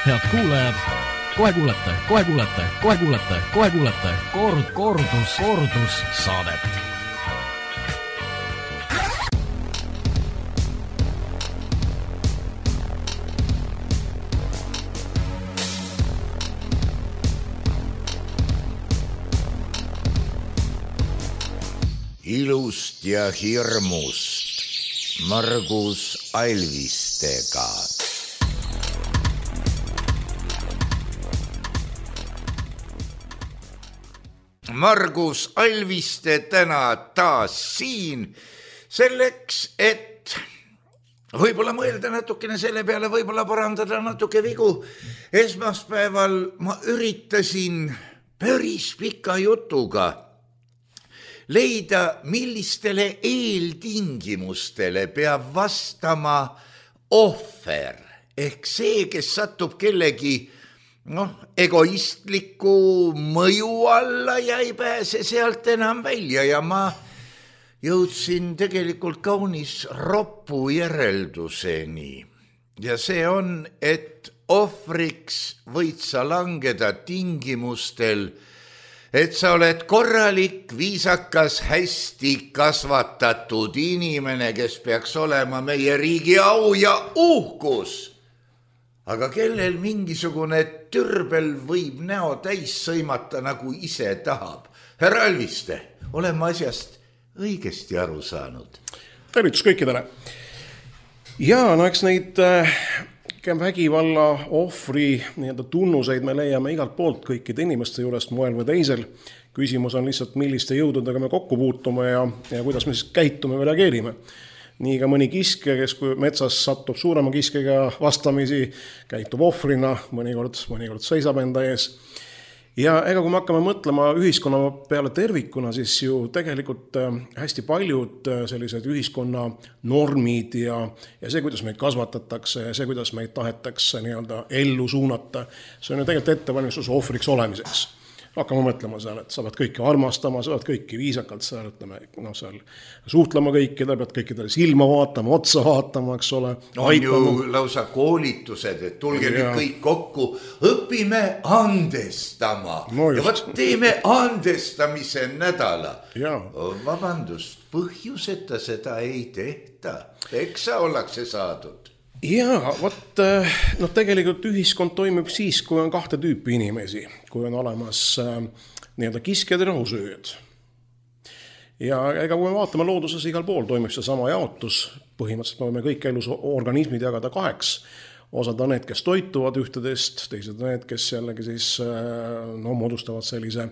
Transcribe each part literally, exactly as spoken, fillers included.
Head kuulajad, kohe kuulete, kohe kuulete, kohe kuulete, kohe kuulete kord, kordus, kordus saadet. Ilust ja hirmust Margus Alvistega. Margus Alviste täna taas siin selleks, et võib-olla mõelda natukene selle peale, võib-olla parandada natuke vigu. Esmaspäeval ma üritasin päris pika jutuga leida, millistele eeltingimustele peab vastama ohver, ehk see, kes satub kellegi noh, egoistliku mõju alla ja ei pääse sealt enam välja. Ja ma jõudsin tegelikult kaunis roppu järelduseni. Ja see on, et ohvriks võid sa langeda tingimustel, et sa oled korralik, viisakas, hästi kasvatatud inimene, kes peaks olema meie riigi au ja uhkus. Aga kellel mingisugune türbel võib näo täis sõimata, nagu ise tahab. Härra Alviste, oleme asjast õigesti aru saanud. Tervitus kõikidele. Ja no eks neid äh, vägivalla ohvri nii-öelda tunnuseid me leiame igalt poolt kõikide inimeste juurest moel või teisel. Küsimus on lihtsalt, milliste jõududega me kokku puutume ja, ja kuidas me siis käitume või reageerime. Nii ka mõni kiske, kes kui metsas satub suurema kiskega vastamisi, käitub ohvrina, mõnikord, mõnikord seisab enda ees. Ja ega kui me hakkame mõtlema ühiskonna peale tervikuna, siis ju tegelikult hästi paljud sellised ühiskonna normid ja, ja see, kuidas meid kasvatatakse ja see, kuidas meid tahetakse nii-öelda ellu suunata, see on ju tegelikult ettevalmistus ohvriks olemiseks. Hakkame mõtlema seal, et sa pead kõiki armastama, sa pead kõiki viisakalt seal, ütleme, no, seal suhtlema kõikide, pead kõikidele silma vaatama, otsa vaatama, eks ole. On aitama. Ju lausa koolitused, et tulge ja. Nüüd kõik kokku, õpime andestama no ja võt teeme andestamise nädala. Ja. Vabandust, põhjuseta seda ei tehta, eks sa ollakse saadud. Jaa, võt, no tegelikult ühiskond toimib siis, kui on kahte tüüpi inimesi, kui on olemas äh, nii-öelda kiskjad ja rahusööjad. Ja ega kui me vaatame looduses igal pool toimib see sama jaotus, põhimõtteliselt me võime kõik elus organismid jagada kaheks, osad on need, kes toituvad ühtedest, teised on need, kes jällegi siis äh, no, moodustavad sellise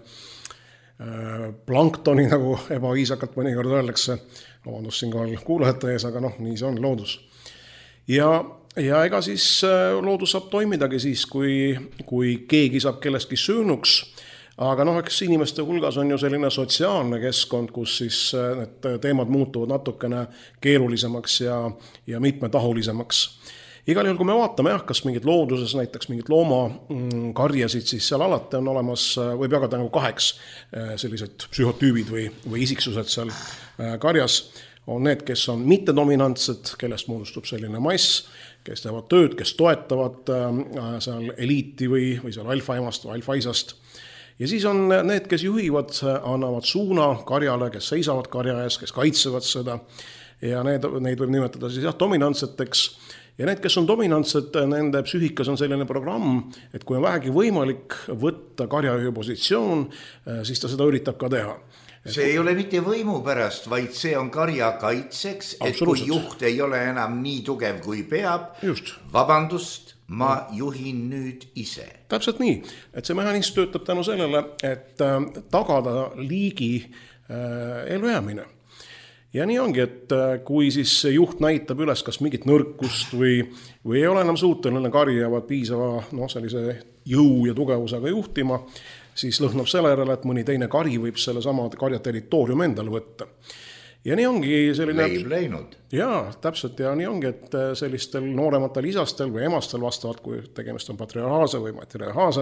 äh, planktoni, nagu ebaviisakalt mõnikord öeldakse, vabandust siin ka kuulajate ees, aga noh, nii see on loodus. Ja, ja ega siis loodus saab toimidagi siis, kui, kui keegi saab kellestki söönuks, aga noh, eks inimeste hulgas on ju selline sotsiaalne keskkond, kus siis need teemad muutuvad natukene keerulisemaks ja, ja mitmetahulisemaks. Igal juhul, kui me vaatame jah, kas mingid looduses, näiteks mingid loomakarjasid, siis seal alati on olemas, võib jagada nagu kaheks sellised psühhotüübid või, või isiksused seal karjas. On need, kes on mittedominantsed, kellest moodustub selline mass, kes teevad tööd, kes toetavad äh, seal eliiti või, või seal alfaemast või alfaisast. Ja siis on need, kes juhivad, annavad suuna karjale, kes seisavad karja ees, kes kaitsevad seda. Ja need, neid võib nimetada siis jah, dominantseteks. Ja need, kes on dominantsed, nende psüühikas on selline programm, et kui on vähegi võimalik võtta karjajuhi positsioon, siis ta seda üritab ka teha. See ei ole mitte võimu pärast, vaid see on karja kaitseks, et kui juht ei ole enam nii tugev kui peab, Just. vabandust, ma juhin nüüd ise. Täpselt nii, et see mehhanism töötab tänu sellele, et tagada liigi elujäämine. Ja nii ongi, et kui siis juht näitab üles kas mingit nõrkust või, või ei ole enam suuteline karjavad piisava no, sellise jõu ja tugevusega juhtima, siis lõhnab selle järele, et mõni teine kari võib selle sama karja territoorium endale võtta. Ja nii ongi selline... Leib läinud. Jaa, täpselt, ja nii ongi, et sellistel noorematel isastel või emastel vastavalt, kui tegemist on patriarhaalse või matriarhaalse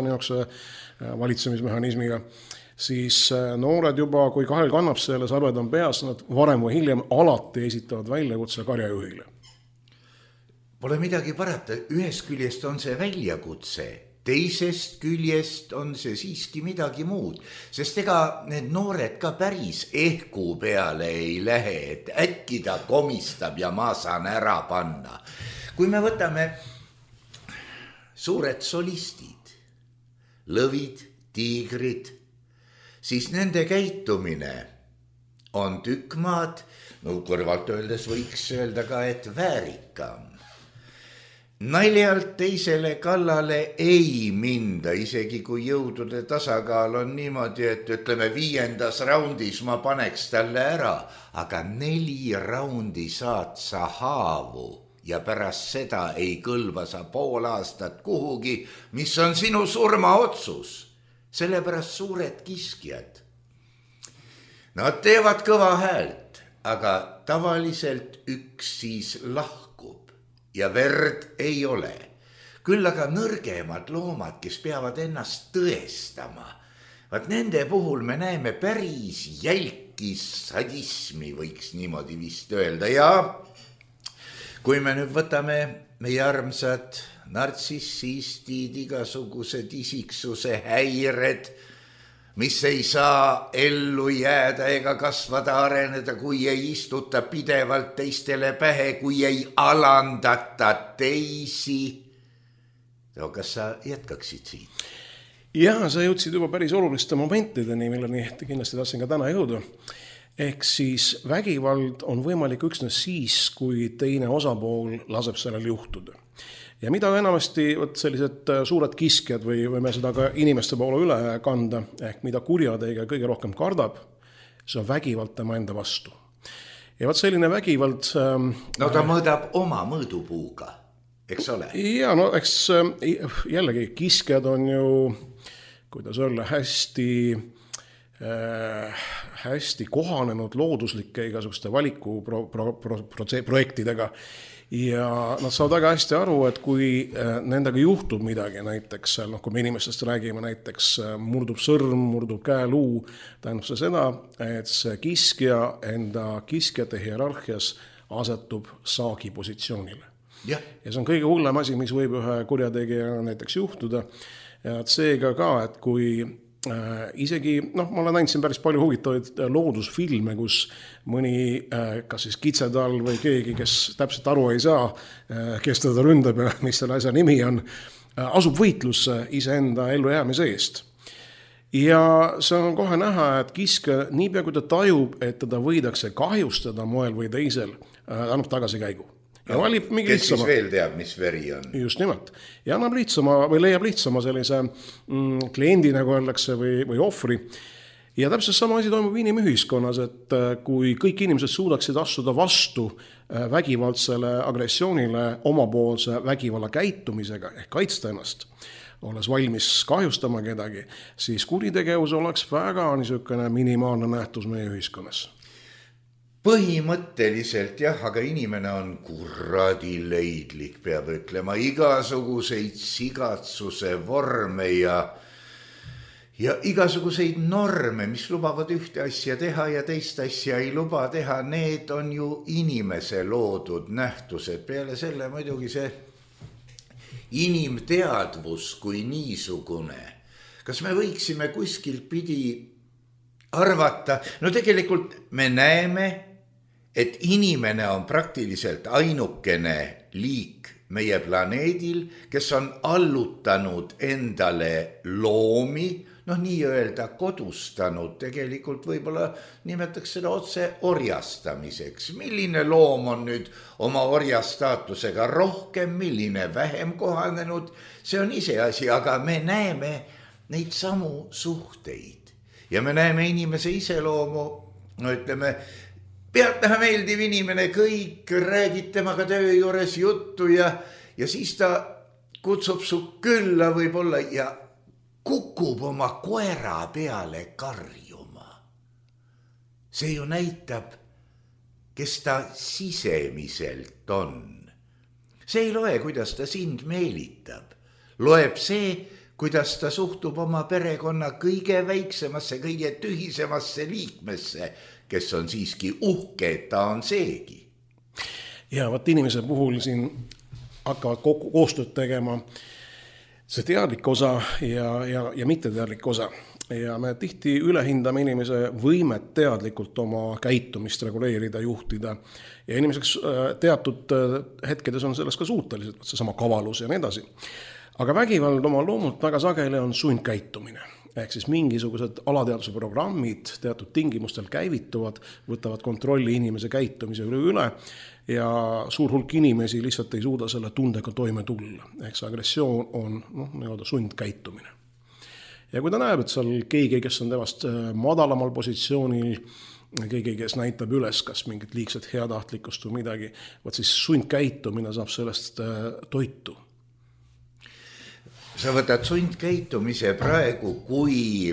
valitsemismehhanismiga, siis noored juba, kui kahel kannab selle sarved on peas, nad varem või hiljem alati esitavad väljakutse karjajuhile. Pole midagi parata, ühest küljest on see väljakutse, teisest küljest on see siiski midagi muud, sest ega need noored ka päris ehku peale ei lähe, et äkki ta komistab ja ma saan ära panna. Kui me võtame suured solistid, lõvid, tiigrid, siis nende käitumine on tükk maad, no kõrvalt öeldes võiks öelda ka, et väärikam. Naljalt teisele kallale ei minda, isegi kui jõudude tasakaal on niimoodi, et ütleme viiendas raundis ma paneks talle ära, aga neli raundi saad sa haavu ja pärast seda ei kõlba sa pool aastat kuhugi, mis on sinu surmaotsus. Sellepärast suured kiskjad. Nad teevad kõva häält, aga tavaliselt üks siis lahkub ja verd ei ole. Küll aga nõrgemad loomad, kes peavad ennast tõestama. Vaat nende puhul me näeme päris jälki sadismi, võiks niimoodi vist öelda. Ja kui me nüüd võtame meie armsad nartsissistid, igasugused isiksuse häired, mis ei saa ellu jääda ega kasvada, areneda, kui ei istuta pidevalt teistele pähe, kui ei alandata teisi. No, kas sa jätkaksid siit? Jah, sa jõudsid juba päris oluliste momentideni, milleni kindlasti tahtsin ka täna jõuda. Ehk siis vägivald on võimalik üksnes siis, kui teine osapool laseb sellel juhtuda. Ja mida enamasti võt sellised suured kiskjad või võime seda ka inimeste poole üle kanda, ehk mida kurjategija kõige rohkem kardab, see on vägivald tema enda vastu. Ja võt selline vägivald... No ta mõõdab oma mõõdupuuga, eks ole? Ja no eks jällegi kiskjad on ju, kuidas öelda, hästi... Äh, hästi kohanenud looduslike igasuguste valiku pro, pro, pro, pro, projektidega ja nad saavad väga hästi aru, et kui äh, nendega juhtub midagi, näiteks noh, kui me inimestest räägime, näiteks äh, murdub sõrm, murdub käeluu, tähendab see seda, et see kiskja enda kiskjate hierarhias asetub saagi positsioonile. Ja. ja see on kõige hullem asi, mis võib ühe kurjategija näiteks juhtuda ja seega ka, et kui Äh, isegi, noh, ma olen näinud siin päris palju huvitavaid loodusfilme, kus mõni, äh, kas siis kitsedal või keegi, kes täpselt aru ei saa, äh, kes teda ründab ja mis selle asja nimi on, äh, asub võitlusse iseenda ellujäämise eest. Ja see on kohe näha, et kiske niipea, kui ta tajub, et teda võidakse kahjustada moel või teisel, äh, annab tagasi käigu. Ja no, kes lihtsama, siis veel teab, mis veri on. Just nimelt. Ja annab lihtsama või leiab lihtsama sellise mm, kliendi, nagu öeldakse, või, või ohvri. Ja täpselt sama asi toimub inimühiskonnas, et kui kõik inimesed suudaksid astuda vastu vägivaldsele agressioonile omapoolse vägivalla käitumisega ehk kaitsta ennast, olles valmis kahjustama kedagi, siis kuritegevus oleks väga niisugune minimaalne nähtus meie ühiskonnas. Põhimõtteliselt jah, aga inimene on kuradi leidlik, peab ütlema, igasuguseid sigatsuse vorme ja, ja igasuguseid norme, mis lubavad ühte asja teha ja teist asja ei luba teha, need on ju inimese loodud nähtused. Peale selle muidugi see inimteadvus kui niisugune. Kas me võiksime kuskilt pidi arvata? No tegelikult me näeme, et inimene on praktiliselt ainukene liik meie planeedil, kes on allutanud endale loomi, noh nii öelda kodustanud, tegelikult võib-olla nimetaks seda otse orjastamiseks. Milline loom on nüüd oma orjastaatusega rohkem, milline vähem kohanenud, see on ise asi, aga me näeme neid samu suhteid. Ja me näeme inimese iseloomu, no ütleme, pealtnäha meeldiv inimene, kõik räägid temaga töö juures juttu ja, ja siis ta kutsub su külla võib-olla ja kukub oma koera peale karjuma. See ju näitab, kes ta sisemiselt on. See ei loe, kuidas ta sind meelitab. Loeb see, kuidas ta suhtub oma perekonna kõige väiksemasse, kõige tühisemasse liikmesse, kes on siiski uhke, et ta on seegi. Ja vaat inimese puhul siin hakkavad kokku, koostööd tegema, see teadlik osa ja, ja, ja mitteteadlik osa. Ja me tihti ülehindame inimese võimet teadlikult oma käitumist reguleerida, juhtida ja inimeseks teatud hetkedes on selles ka suutelised, see sama kavalus ja nii edasi. Aga vägivald oma loomult väga sageli on sundkäitumine. Ehk siis mingisugused alateaduse programmid teatud tingimustel käivituvad, võtavad kontrolli inimese käitumise üle üle ja suur hulk inimesi lihtsalt ei suuda selle tundega toime tulla. Ehk see agressioon on noh, nii-öelda sundkäitumine. Ja kui ta näeb, et seal keegi, kes on temast madalamal positsioonil, keegi, kes näitab üles kas mingit liigset heatahtlikkust või midagi, võt siis sundkäitumine saab sellest toitu. Sa võtad sundkäitumise praegu kui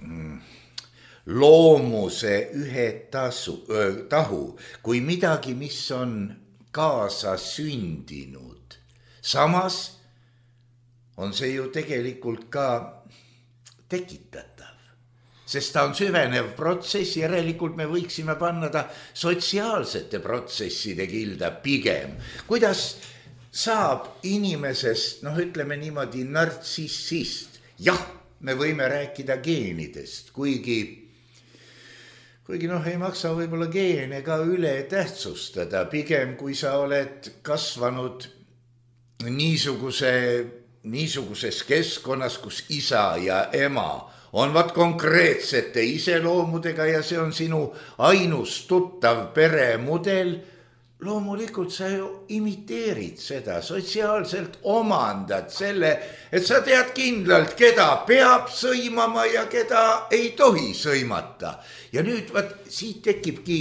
loomuse ühe tasu, tahu, kui midagi, mis on kaasa sündinud. Samas on see ju tegelikult ka tekitatav, sest ta on süvenev protsess, järelikult me võiksime panna ta sotsiaalsete protsesside kilda pigem. Kuidas saab inimesest, noh ütleme niimoodi, nartsissist? Jah, me võime rääkida geenidest, kuigi, kuigi noh, ei maksa võib-olla geene ka üle tähtsustada, pigem kui sa oled kasvanud niisuguse niisuguses keskkonnas, kus isa ja ema on vat konkreetsete iseloomudega ja see on sinu ainus tuttav peremudel, loomulikult sa ju imiteerid seda, sotsiaalselt omandad selle, et sa tead kindlalt, keda peab sõimama ja keda ei tohi sõimata. Ja nüüd vat siit tekibki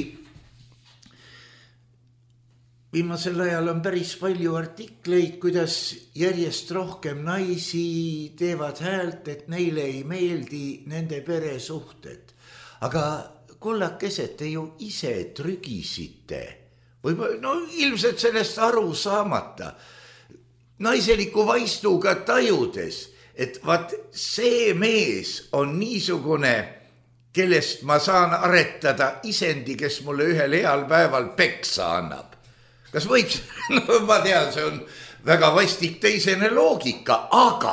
viimasel ajal on päris palju artikleid, kuidas järjest rohkem naisi teevad häält, et neile ei meeldi nende peresuhted. Aga kullakesed, te ju ise trügisite, või no ilmselt sellest aru saamata, naiseliku vaistuga tajudes, et vaat see mees on niisugune, kellest ma saan aretada isendi, kes mulle ühel heal päeval peksa annab. Kas võib, no ma tean, see on väga vastik teisene loogika, aga...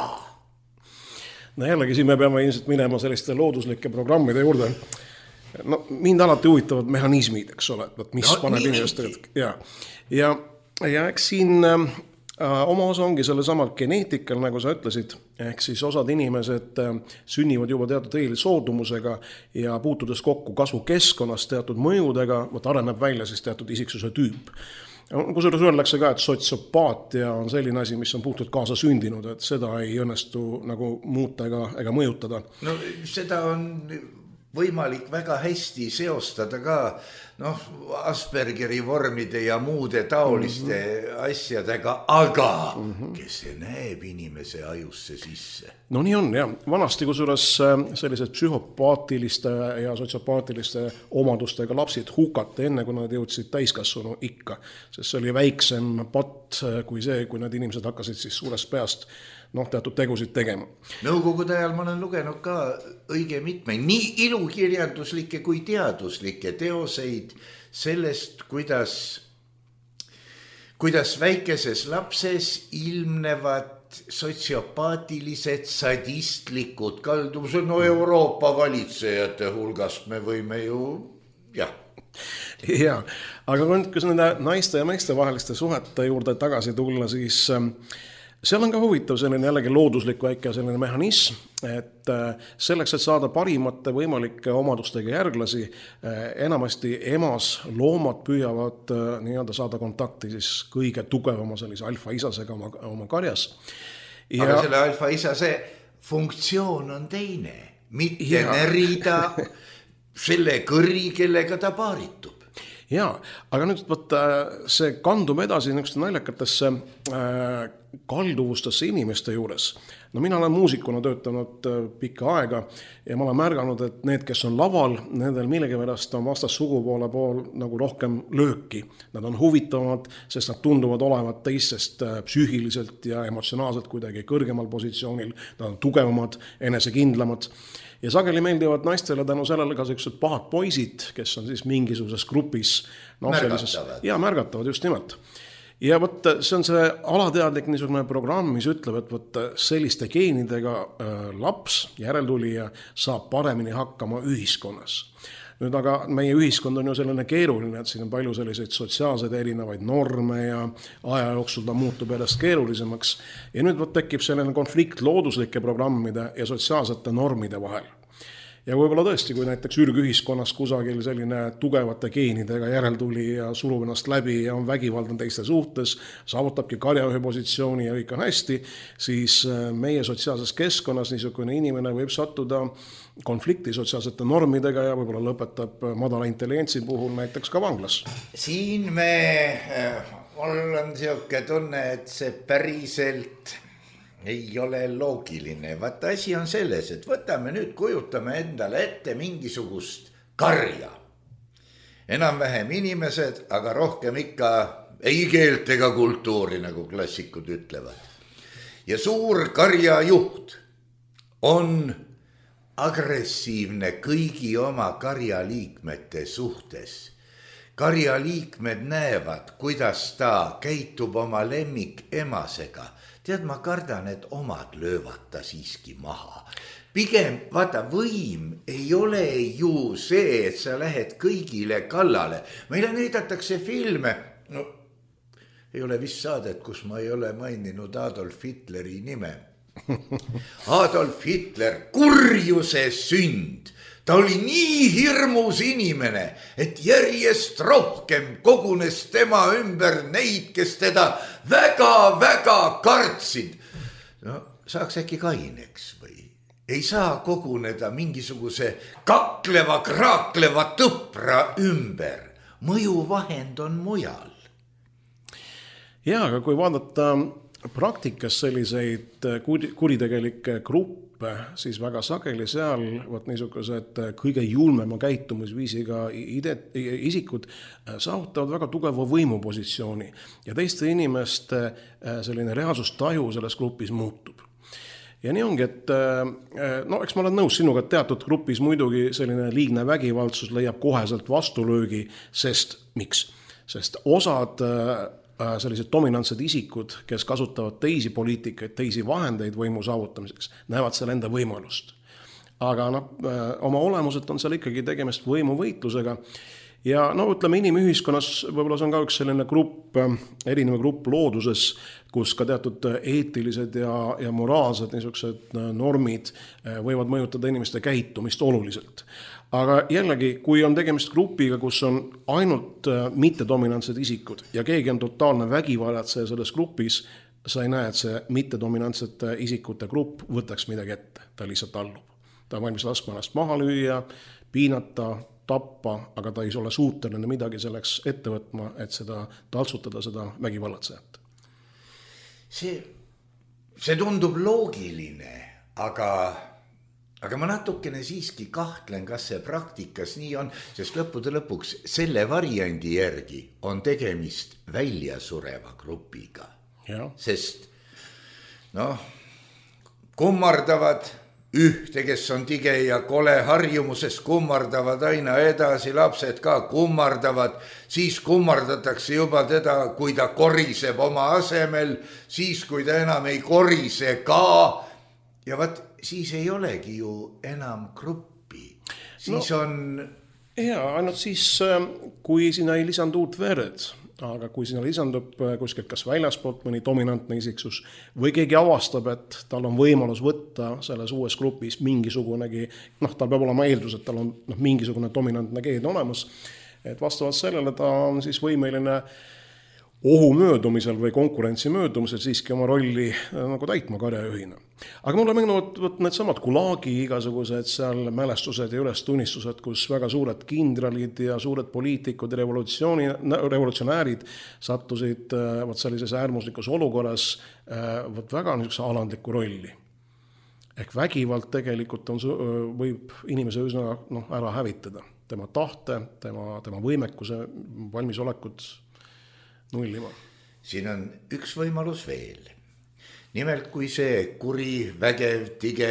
No jällegi siin me peame ilmselt minema selliste looduslike programmide juurde. No mind alati huvitavad mehhanismid, eks ole, et mis no, paneb inimesed... Ja, ja, ja eks siin äh, oma osa ongi selle samal geneetikal, nagu sa ütlesid, ehk siis osad inimesed äh, sünnivad juba teatud eeli soodumusega ja puutudes kokku kasvukeskkonnas teatud mõjudega, võt areneb välja siis teatud isiksuse tüüp. Kusjuures öeldakse ka, et sotsiopaatia on selline asi, mis on puhtalt kaasa sündinud, et seda ei õnnestu nagu muuta ega, ega mõjutada. No seda on võimalik väga hästi seostada ka noh, Aspergeri vormide ja muude taoliste mm-hmm. asjadega, aga mm-hmm. kes see näeb inimese ajusse sisse? No nii on, jah. Vanasti kusjuures sellised psühhopaatiliste ja sotsiopaatiliste omadustega lapsid hukati enne, kui nad jõudsid täiskasvanu ikka. Sest see oli väiksem patt kui see, kui need inimesed hakkasid siis suurest peast noh, teatud tegusid tegema. Nõukogude ajal ma olen lugenud ka õige mitmeid, nii ilukirjanduslikke kui teaduslikke teoseid sellest, kuidas, kuidas väikeses lapses ilmnevad sotsiopaatilised, sadistlikud kaldumused, no Euroopa valitsejate hulgast me võime ju, jah. Ja, aga kui nende naiste ja meeste vaheliste suhete juurde tagasi tulla, siis seal on ka huvitav selline jällegi looduslik väike selline mehhanism, et selleks, et saada parimate võimalike omadustega järglasi, enamasti emas loomad püüavad nii-öelda saada kontakti siis kõige tugevama sellise alfa-isasega oma, oma karjas. Ja... Aga selle alfa-isase funktsioon on teine, mitte ja... närida selle kõri, kellega ta paaritub. Jaa, aga nüüd võtta, see kandub edasi niisuguste naljakatesse äh, kalduvustesse inimeste juures. No mina olen muusikuna töötanud äh, pikka aega ja ma olen märganud, et need, kes on laval, nendel millegipärast on vastas sugupoole pool nagu rohkem lööki. Nad on huvitavamad, sest nad tunduvad olevat teistest äh, psüühiliselt ja emotsionaalselt kuidagi kõrgemal positsioonil. Nad on tugevamad, enesekindlamad. Ja sageli meeldivad naistele tänu sellele ka sellised pahad poisid, kes on siis mingisuguses grupis no, märgatavad. Ja märgatavad just nimelt. ja võt, see on see alateadlik niisugune programm, mis ütleb, et võt, selliste geenidega laps, järeltulija, saab paremini hakkama ühiskonnas. Nüüd aga meie ühiskond on ju selline keeruline, et siin on palju selliseid sotsiaalseid erinevaid norme ja aja jooksul ta muutub järjest keerulisemaks. Ja nüüd võt, tekib selline konflikt looduslike programmide ja sotsiaalsete normide vahel. Ja võib-olla tõesti, kui näiteks ürgühiskonnas kusagil selline tugevate geenidega järeltuli ja surub ennast läbi ja on vägivaldne teiste suhtes, saavutabki karjaühe positsiooni ja kõik on hästi, siis meie sotsiaalses keskkonnas niisugune inimene võib sattuda konflikti sotsiaalsete normidega ja võib-olla lõpetab madala intelligentsi puhul näiteks ka vanglas. Siin me, mul on siuke tunne, et see päriselt ei ole loogiline. Vaata, asi on selles, et võtame nüüd, kujutame endale ette mingisugust karja. Enam-vähem inimesed, aga rohkem ikka ei keelt ega kultuuri, nagu klassikud ütlevad. Ja suur karjajuht on agressiivne kõigi oma karjaliikmete suhtes. Karjaliikmed näevad, kuidas ta käitub oma lemmik emasega. Tead, ma kardan, et omad löövad ta siiski maha. Pigem, vaata, võim ei ole ju see, et sa lähed kõigile kallale. Meile näidatakse filme, no ei ole vist saadet, kus ma ei ole maininud Adolf Hitleri nime. Adolf Hitler, kurjuse sünd. Ta oli nii hirmus inimene, et järjest rohkem kogunes tema ümber neid, kes teda väga-väga kartsid. No, saaks äkki kaineks või? Ei saa koguneda mingisuguse kakleva, kraakleva tõpra ümber. Mõjuvahend on mujal. Ja, aga kui vaadata praktikas selliseid kuritegelikke gruppe, siis väga sageli seal võt, niisugused kõige julmema käitumisviisiga isikud saavutavad väga tugeva võimupositsiooni ja teiste inimeste selline reaalsustaju selles grupis muutub. Ja nii ongi, et no, eks ma olen nõus sinuga, et teatud grupis muidugi selline liigne vägivaldsus leiab koheselt vastulöögi, sest miks? Sest osad sellised dominantsed isikud, kes kasutavad teisi poliitikaid, teisi vahendeid võimu saavutamiseks, näevad seal enda võimalust. Aga no, oma olemuselt on seal ikkagi tegemist võimuvõitlusega. Ja no ütleme, inimühiskonnas võib-olla see on ka üks selline grupp, erinev grupp looduses, kus ka teatud eetilised ja, ja moraalsed niisugused normid võivad mõjutada inimeste käitumist oluliselt. Aga jällegi, kui on tegemist grupiga, kus on ainult mittedominantsed isikud ja keegi on totaalne vägivalatseja selles grupis, sa ei näe, et see mittedominantsete isikute grupp võtaks midagi ette. Ta lihtsalt allub. Ta on valmis laskma ennast maha lüüa, piinata, tappa, aga ta ei ole suuteline midagi selleks ette võtma, et seda taltsutada, seda vägivalatsejat. See, see tundub loogiline, aga... Aga ma natukene siiski kahtlen, kas see praktikas nii on, sest lõppude lõpuks selle variandi järgi on tegemist väljasureva grupiga. Ja. Sest noh, kummardavad ühte, kes on tige ja kole harjumuses, kummardavad aina edasi, lapsed ka kummardavad, siis kummardatakse juba teda, kui ta koriseb oma asemel, siis kui ta enam ei korise ka ja vaat siis ei olegi ju enam gruppi. Siis no, on... Ja, ainult siis, kui sinna ei lisandu uut vered, aga kui sinna lisandub kuskilt kas väljaspoolt mõni dominantne isiksus või keegi avastab, et tal on võimalus võtta selles uues grupis mingisugunegi, noh, tal peab olema eeldus, et tal on noh, mingisugune dominantne geen olemas, et vastavalt sellele ta on siis võimeline ohu möödumisel või konkurentsi möödumisel siiski oma rolli nagu täitma karjajuhina. Aga mulle meenuvad need samad Gulagi igasugused seal mälestused ja ülestunnistused, kus väga suured kindralid ja suured poliitikud ja revolutsionäärid sattusid võt sellises äärmuslikus olukorras võt väga niisuguse alandliku rolli. Ehk vägivald tegelikult on, võib inimese üsna no, ära hävitada. Tema tahte, tema, tema võimekuse, valmisolekud nullima. Siin on üks võimalus veel. Nimelt, kui see kuri, vägev, tige,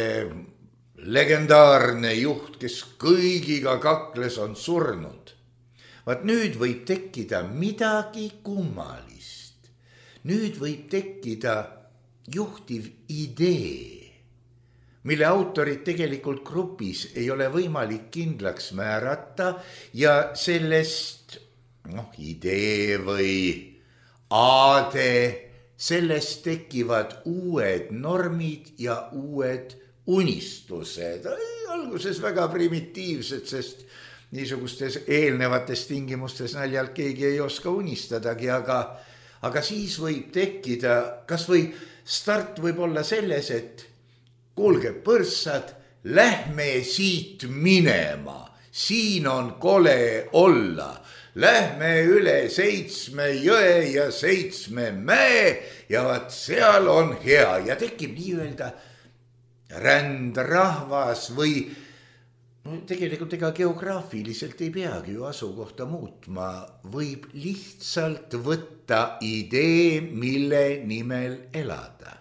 legendaarne juht, kes kõigiga kakles, on surnud. Vaat nüüd võib tekkida midagi kummalist. nüüd võib tekkida juhtiv idee, mille autorid tegelikult grupis ei ole võimalik kindlaks määrata ja sellest noh, idee või aade, sellest tekivad uued normid ja uued unistused. Alguses väga primitiivsed, sest niisugustes eelnevates tingimustes naljalt keegi ei oska unistadagi, aga, aga siis võib tekkida, kas või start võib olla selles, et kuulge põrssad, lähme siit minema, siin on kole olla. Lähme üle seitsme jõe ja seitsme mäe ja vaat seal on hea ja tekib nii-öelda rändrahvas või no, tegelikult ega geograafiliselt ei peagi ju asukohta muutma, võib lihtsalt võtta idee, mille nimel elada.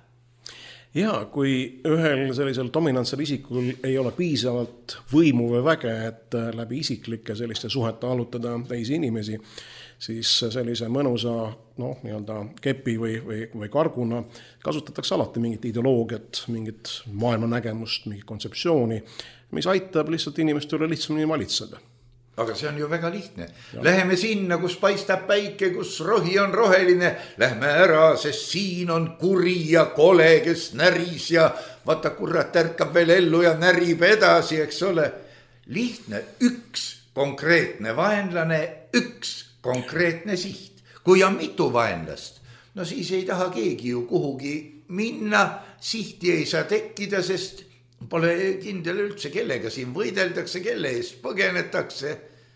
Ja kui ühel sellisel dominantsel isikul ei ole piisavalt võimu või väge, et läbi isiklike selliste suhete allutada teisi inimesi, siis sellise mõnusa noh, nii-öelda kepi või, või, või karguna kasutatakse alati mingit ideoloogiat, mingit maailmanägemust, mingit kontseptsiooni, mis aitab lihtsalt inimeste üle lihtsamini valitseda. Aga see on ju väga lihtne. Läheme sinna, kus paistab päike, kus rohi on roheline. Lähme ära, sest siin on kuri ja kole, kes näris ja vaata kurat ärkab veel ellu ja närib edasi, eks ole. Lihtne, üks konkreetne vaenlane, üks konkreetne siht. Kui on mitu vaenlast, no siis ei taha keegi ju kuhugi minna, sihti ei saa tekkida, sest pole kindel üldse, kellega siin võideldakse, kelle eest põgenetakse.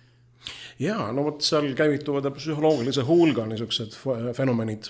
Jaa, no võt seal käivituvad psühholoogilise hulga niisugused fenomenid.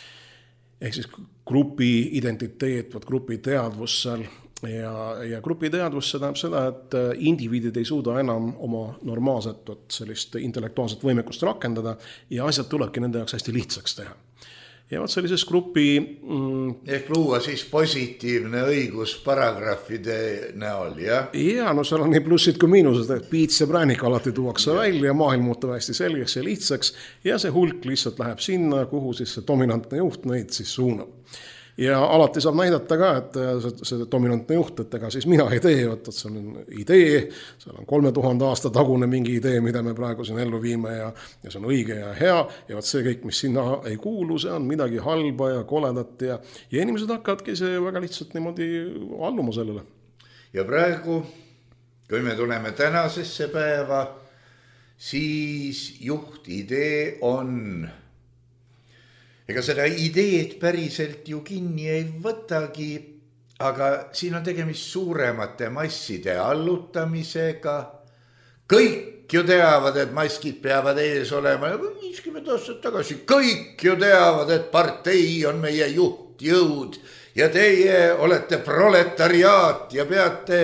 Ehk siis grupi identiteet, võt grupi teadvus seal. Ja, ja grupi teadvus see tähendab seda, et indiviidid ei suuda enam oma normaalset sellist intellektuaalset võimekust rakendada ja asjad tulebki nende jaoks hästi lihtsaks teha. Ja vaat sellises grupi... Mm, ehk luua siis positiivne õigus paragraafide näol, jah? Ja, no seal on nii plussid kui miinused, et piits ja präänik alati tuuakse ja välja ja maailm muutub hästi selgeks ja lihtsaks ja see hulk lihtsalt läheb sinna, kuhu siis see dominantne juht neid siis suunab. Ja alati saab näidata ka, et see, see dominantne juht, et ega siis mina ei tee, et see on idee, seal on kolme tuhande aasta tagune mingi idee, mida me praegu siin ellu viime ja, ja see on õige ja hea ja vaat see kõik, mis sinna ei kuulu, see on midagi halba ja koledat ja, ja inimesed hakkavadki see väga lihtsalt niimoodi alluma sellele. Ja praegu, kui me tuleme tänasesse päeva, siis juhtidee on... Ega seda ideed päriselt ju kinni ei võtagi, aga siin on tegemist suuremate masside allutamisega. Kõik ju teavad, et maskid peavad ees olema. viiskümmend aastat tagasi kõik ju teavad, et partei on meie juhtjõud ja teie olete proletariaat ja peate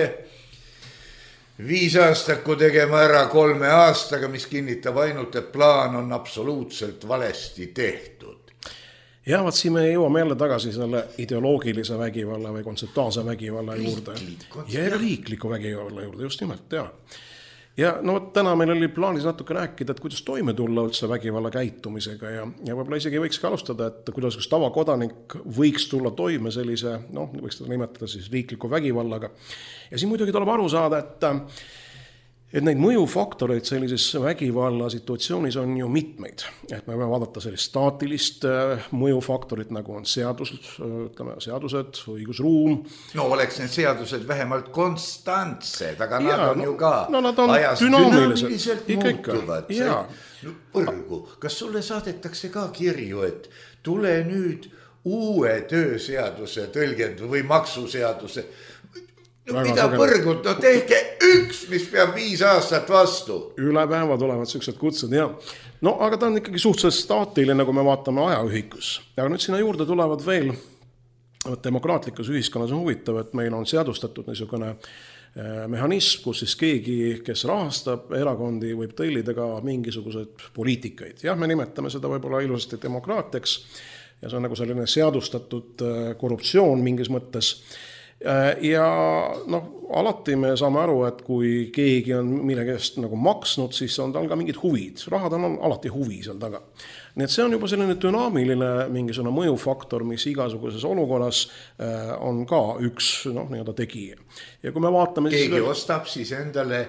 viis aastaku tegema ära kolme aastaga, mis kinnitab ainult, et plaan on absoluutselt valesti tehtud. Ja vaat siin me jõuame jälle tagasi selle ideoloogilise vägivalla või kontseptuaalse vägivalla juurde. Ja riikliku vägivalla juurde, just nimelt, jah. Ja no täna meil oli plaanis natuke rääkida, et kuidas toime tulla üldse vägivalla käitumisega ja, ja võib-olla isegi võiks ka alustada, et kuidas üks tavakodanik võiks tulla toime sellise, noh, võiks seda nimetada siis riikliku vägivallaga. Ja siin muidugi tuleb aru saada, et et neid mõjufaktoreid sellises vägivalla situatsioonis on ju mitmeid. Et me võime vaadata sellist staatilist mõjufaktorit, nagu on seadus, ütleme, seadused, õigusruum. No oleks need seadused vähemalt konstantsed, aga ja, nad on no, ju ka no, nad on ajas dünaamiliselt muutuvad. No, põrgu, kas sulle saadetakse ka kirju, et tule nüüd uue tööseaduse tõlgendu või maksuseaduse No, mida põrgut, no tehke üks, mis peab viis aastat vastu. Üle päeva tulevad sellised kutsed, jah. No, aga ta on ikkagi suhteliselt staatiline, nagu me vaatame ajaühikus. Aga nüüd sinna juurde tulevad veel, demokraatlikus ühiskonnas on huvitav, et meil on seadustatud niisugune mehhanism, kus siis keegi, kes rahastab erakondi, võib tõllida ka mingisuguseid poliitikaid. Jah, me nimetame seda võib-olla ilusasti demokraatiaks ja see on nagu selline seadustatud korruptsioon mingis mõttes. Ja noh, alati me saame aru, et kui keegi on mille käest nagu maksnud, siis on tal ka mingid huvid. Rahad on alati huvi seal taga. Nii et see on juba selline dünaamiline mingisugune mõjufaktor, mis igasuguses olukorras on ka üks noh, nii-öelda tegija. Ja kui me vaatame... Keegi siis... ostab siis endale...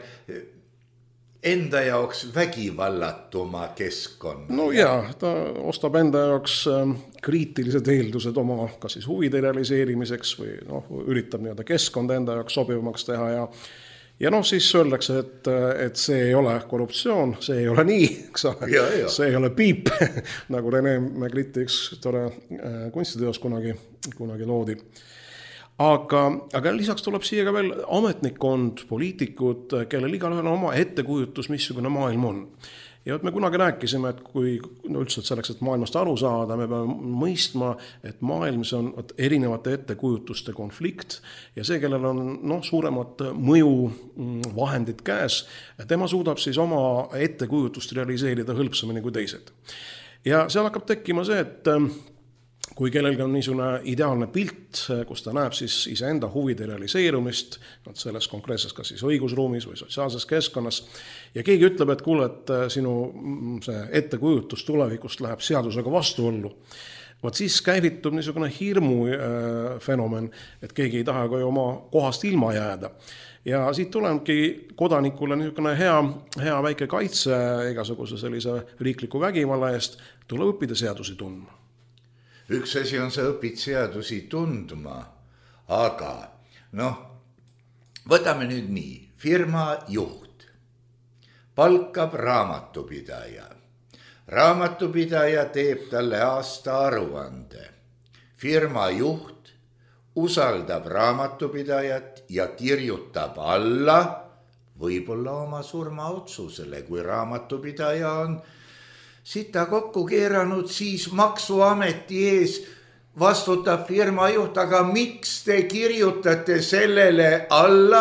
enda jaoks vägivallatuma keskkonna. No jaa, ta ostab enda jaoks kriitilised eeldused oma kas siis huvide realiseerimiseks või noh, üritab nii-öelda keskkonda enda jaoks sobivamaks teha ja ja noh, siis öeldakse, et, et see ei ole korruptsioon, see ei ole nii, eks ole, see ei ole piip, nagu Rene Magritte üks tore kunstiteos kunagi, kunagi loodi. Aga, aga lisaks tuleb siia ka veel ametnikkond, poliitikud, kellel igal ühel on oma ettekujutus, missugune maailm on. Ja me kunagi rääkisime, et kui no üldse selleks, et maailmast aru saada, me peame mõistma, et maailm see on erinevate ettekujutuste konflikt ja see, kellel on no, suuremad mõju vahendid käes, tema suudab siis oma ettekujutust realiseerida hõlpsamini kui teised. Ja seal hakkab tekkima see, et kui kellelgi on niisugune ideaalne pilt, kus ta näeb siis iseenda huvide realiseerumist, selles konkreetses kas siis õigusruumis või sotsiaalses keskkonnas, ja keegi ütleb, et kuule, et sinu see ettekujutus tulevikust läheb seadusega vastuollu, vaat siis käivitub niisugune hirmu fenomen, et keegi ei taha ka oma kohast ilma jääda. Ja siit tulemki kodanikule niisugune hea, hea väike kaitse igasuguse sellise riikliku vägivalla eest, tuleb õppida seadusi tundma. Üks asi on, sa õpid seadusi tundma, aga noh, võtame nüüd nii, firma juht palkab raamatupidaja. Raamatupidaja teeb talle aasta aruande. Firma juht usaldab raamatupidajat ja kirjutab alla võib-olla oma surmaotsusele, kui raamatupidaja on sita kokku keeranud, siis maksuameti ees vastutab firma juht, aga miks te kirjutate sellele alla?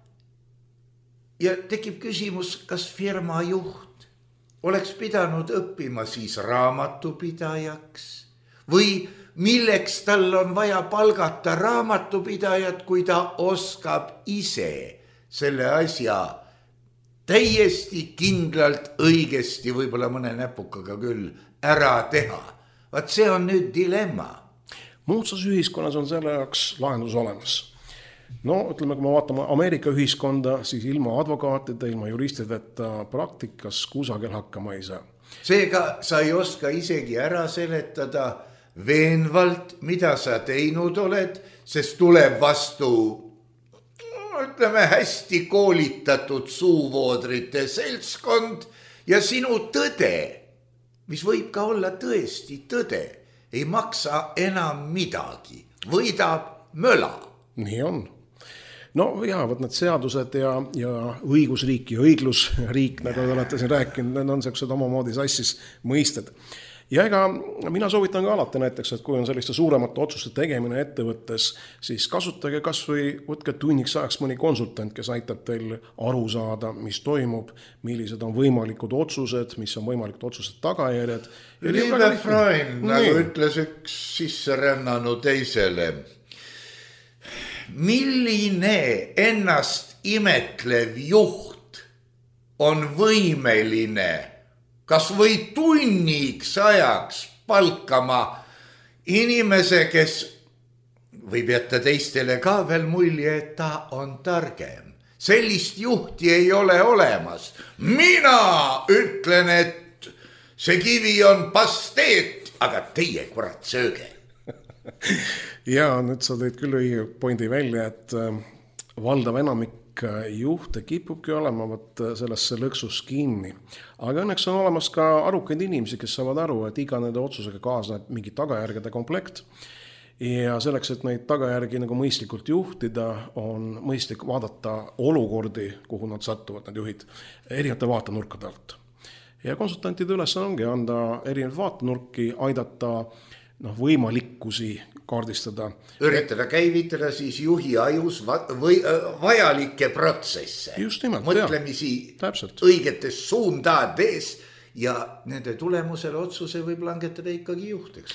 Ja tekib küsimus, kas firma juht oleks pidanud õppima siis raamatupidajaks või milleks tal on vaja palgata raamatupidajat, kui ta oskab ise selle asja täiesti kindlalt õigesti, võib-olla mõne näpukaga küll, ära teha. Vaat see on nüüd dilemma. Muutsas ühiskonnas on selle jaoks lahendus olemas. No ütleme, kui me vaatame Ameerika ühiskonda, siis ilma advokaatide, ilma juristideta praktikas kusagil hakkama ei saa. Seega sa ei oska isegi ära seletada veenvalt, mida sa teinud oled, sest tuleb vastu ütleme hästi koolitatud suuvoodrite seltskond ja sinu tõde, mis võib ka olla tõesti tõde, ei maksa enam midagi, võidab möla. Nii on. No jaa, võt need seadused ja, ja õigusriik ja õiglusriik, nagu te olete siin rääkinud, need on sellised omamoodi sassis mõisted. Ja ega mina soovitan ka alati näiteks, et kui on selliste suuremate otsuste tegemine ettevõttes, siis kasutage kas või võtke tunniks ajaks mõni konsultant, kes aitab teil aru saada, mis toimub, millised on võimalikud otsused, mis on võimalikud otsused tagajärjed. Liebe Freund, nagu ütles üks sisserännanu teisele, milline ennast imetlev juht on võimeline kas või tunniks ajaks palkama inimese, kes võib jätta teistele ka veel mulje, et ta on targem. Sellist juhti ei ole olemas. Mina ütlen, et see kivi on pasteet, aga teie kurat sööge. Ja nüüd sa tõid küll õige pointi välja, et valdav enamik juhte kipubki olema võt sellesse lõksus kinni. Aga õnneks on olemas ka arukaid inimesi, kes saavad aru, et iga nende otsusega kaasneb mingi tagajärgede komplekt. Ja selleks, et neid tagajärgi nagu mõistlikult juhtida, on mõistlik vaadata olukordi, kuhu nad satuvad, need juhid, erinevate vaatenurkade alt. Ja konsultantide ülesanne ongi anda erinevaid vaatenurki, aidata noh, võimalikkusi kaardistada. Üritada käivitada siis juhi ajus va- või, vajalikke protsesse. Just nimelt, mõtlemisi täpselt. Õigetes suundades ja nende tulemusel otsuse võib langetada ikkagi juht, eks ole.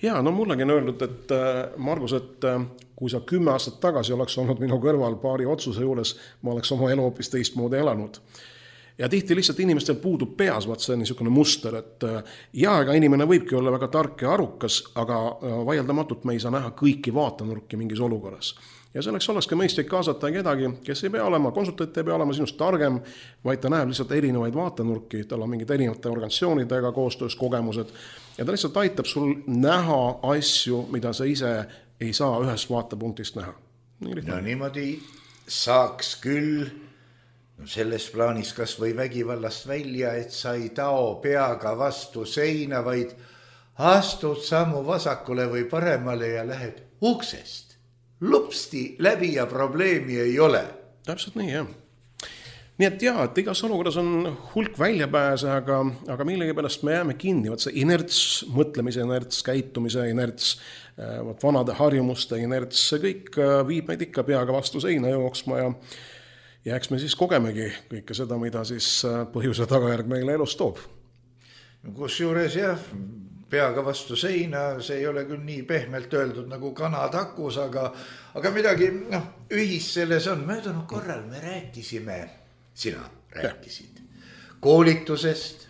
Jaa, no mullegi on öeldud, et Margus, et kui sa kümme aastat tagasi oleks olnud minu kõrval paari otsuse juures, ma oleks oma elu hoopis teistmoodi elanud. Ja tihti lihtsalt inimestel puudub peas, vaat see on niisugune muster, et jaa, ega inimene võibki olla väga tark ja arukas, aga vaieldamatult me ei saa näha kõiki vaatenurki mingis olukorras. Ja selleks oleks ka mõistlik kaasata kedagi, kes ei pea olema, konsultant ei pea olema sinust targem, vaid ta näeb lihtsalt erinevaid vaatenurki, tal on mingid erinevate organisatsioonidega koostöös kogemused ja ta lihtsalt aitab sul näha asju, mida sa ise ei saa ühest vaatepunktist näha. Nii no niimoodi saaks küll no selles plaanis kas või vägivallast välja, et sa ei tao peaga vastu seina, vaid astud sammu vasakule või paremale ja lähed uksest. Lupsti läbi ja probleemi ei ole. Täpselt nii, jah. Nii et jah, et igas olukorras on hulk väljapääse, aga, aga millegi pärast me jääme kinni. Vaat see inerts, mõtlemise inerts, käitumise inerts, vaat vanade harjumuste inerts, see kõik viib meid ikka peaga vastu seina jooksma ja, ja eks me siis kogemegi kõike seda, mida siis põhjuse tagajärg meile elus toob. Kus juures jah, peaga vastu seina, see ei ole küll nii pehmelt öeldud nagu kanatakus, aga, aga midagi noh, ühis selles on. Möödunud korral me rääkisime, sina rääkisid, koolitusest,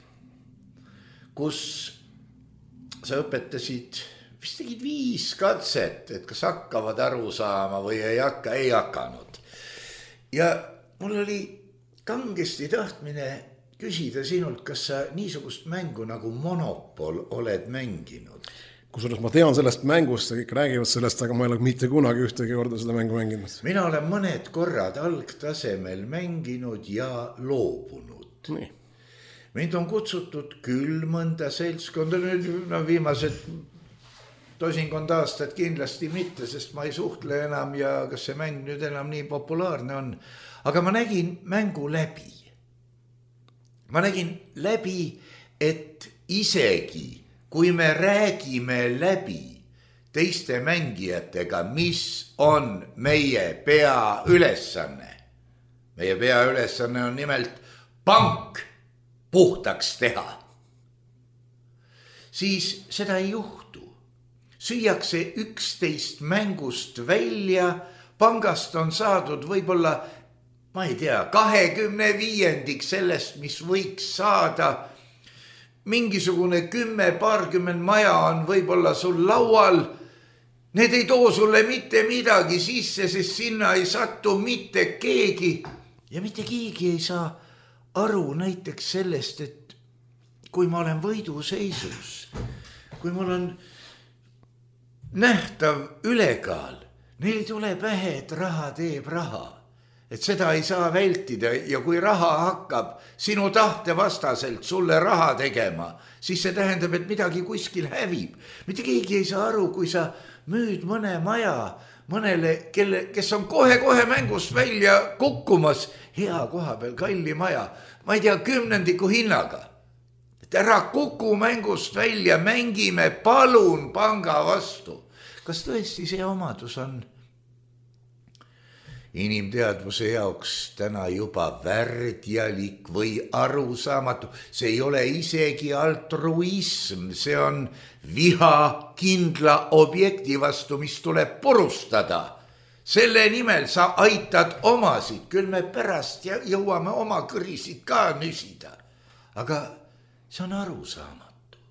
kus sa õpetasid, vist tegid viis katset, et kas hakkavad aru saama või ei hakka, ei hakanud. Ja mul oli kangesti tahtmine küsida sinult, kas sa niisugust mängu nagu Monopol oled mänginud? Kusjuures ma tean sellest mängust ja kõik räägivad sellest, aga ma ei ole mitte kunagi ühtegi korda seda mängu mänginud. Mina olen mõned korrad algtasemel mänginud ja loobunud. Nii. Mind on kutsutud küll mõnda seltskonda, nüüd no, viimased tosinkond aastat kindlasti mitte, sest ma ei suhtle enam ja kas see mäng nüüd enam nii populaarne on. Aga ma nägin mängu läbi. Ma nägin läbi, et isegi kui me räägime läbi teiste mängijatega, mis on meie peaülesanne. Meie peaülesanne on nimelt pank puhtaks teha. Siis seda ei juhtu. Süüakse üksteist mängust välja, pangast on saadud võib-olla ma ei tea, kahekümne viiendik sellest, mis võiks saada. Mingisugune kümme, paarkümmend maja on võib-olla sul laual. Need ei too sulle mitte midagi sisse, sest sinna ei satu mitte keegi. Ja mitte keegi ei saa aru näiteks sellest, et kui ma olen võiduseisus, kui mul on nähtav ülekaal, neil tuleb pähe, et raha teeb raha. Et seda ei saa vältida ja kui raha hakkab sinu tahte vastaselt sulle raha tegema, siis see tähendab, et midagi kuskil hävib. Mitte keegi ei saa aru, kui sa müüd mõne maja, mõnele, kelle, kes on kohe-kohe mängust välja kukkumas, hea koha peal kalli maja, ma ei tea, kümnendiku hinnaga. Et ära kuku mängust välja, mängime palun panga vastu. Kas tõesti see omadus on inimteadvuse jaoks täna juba värdjalik või arusaamatu? See ei ole isegi altruism, see on viha kindla objekti vastu, mis tuleb purustada. Selle nimel sa aitad omasid, küll me pärast jõuame oma kõrisid ka nüsida. Aga see on arusaamatu.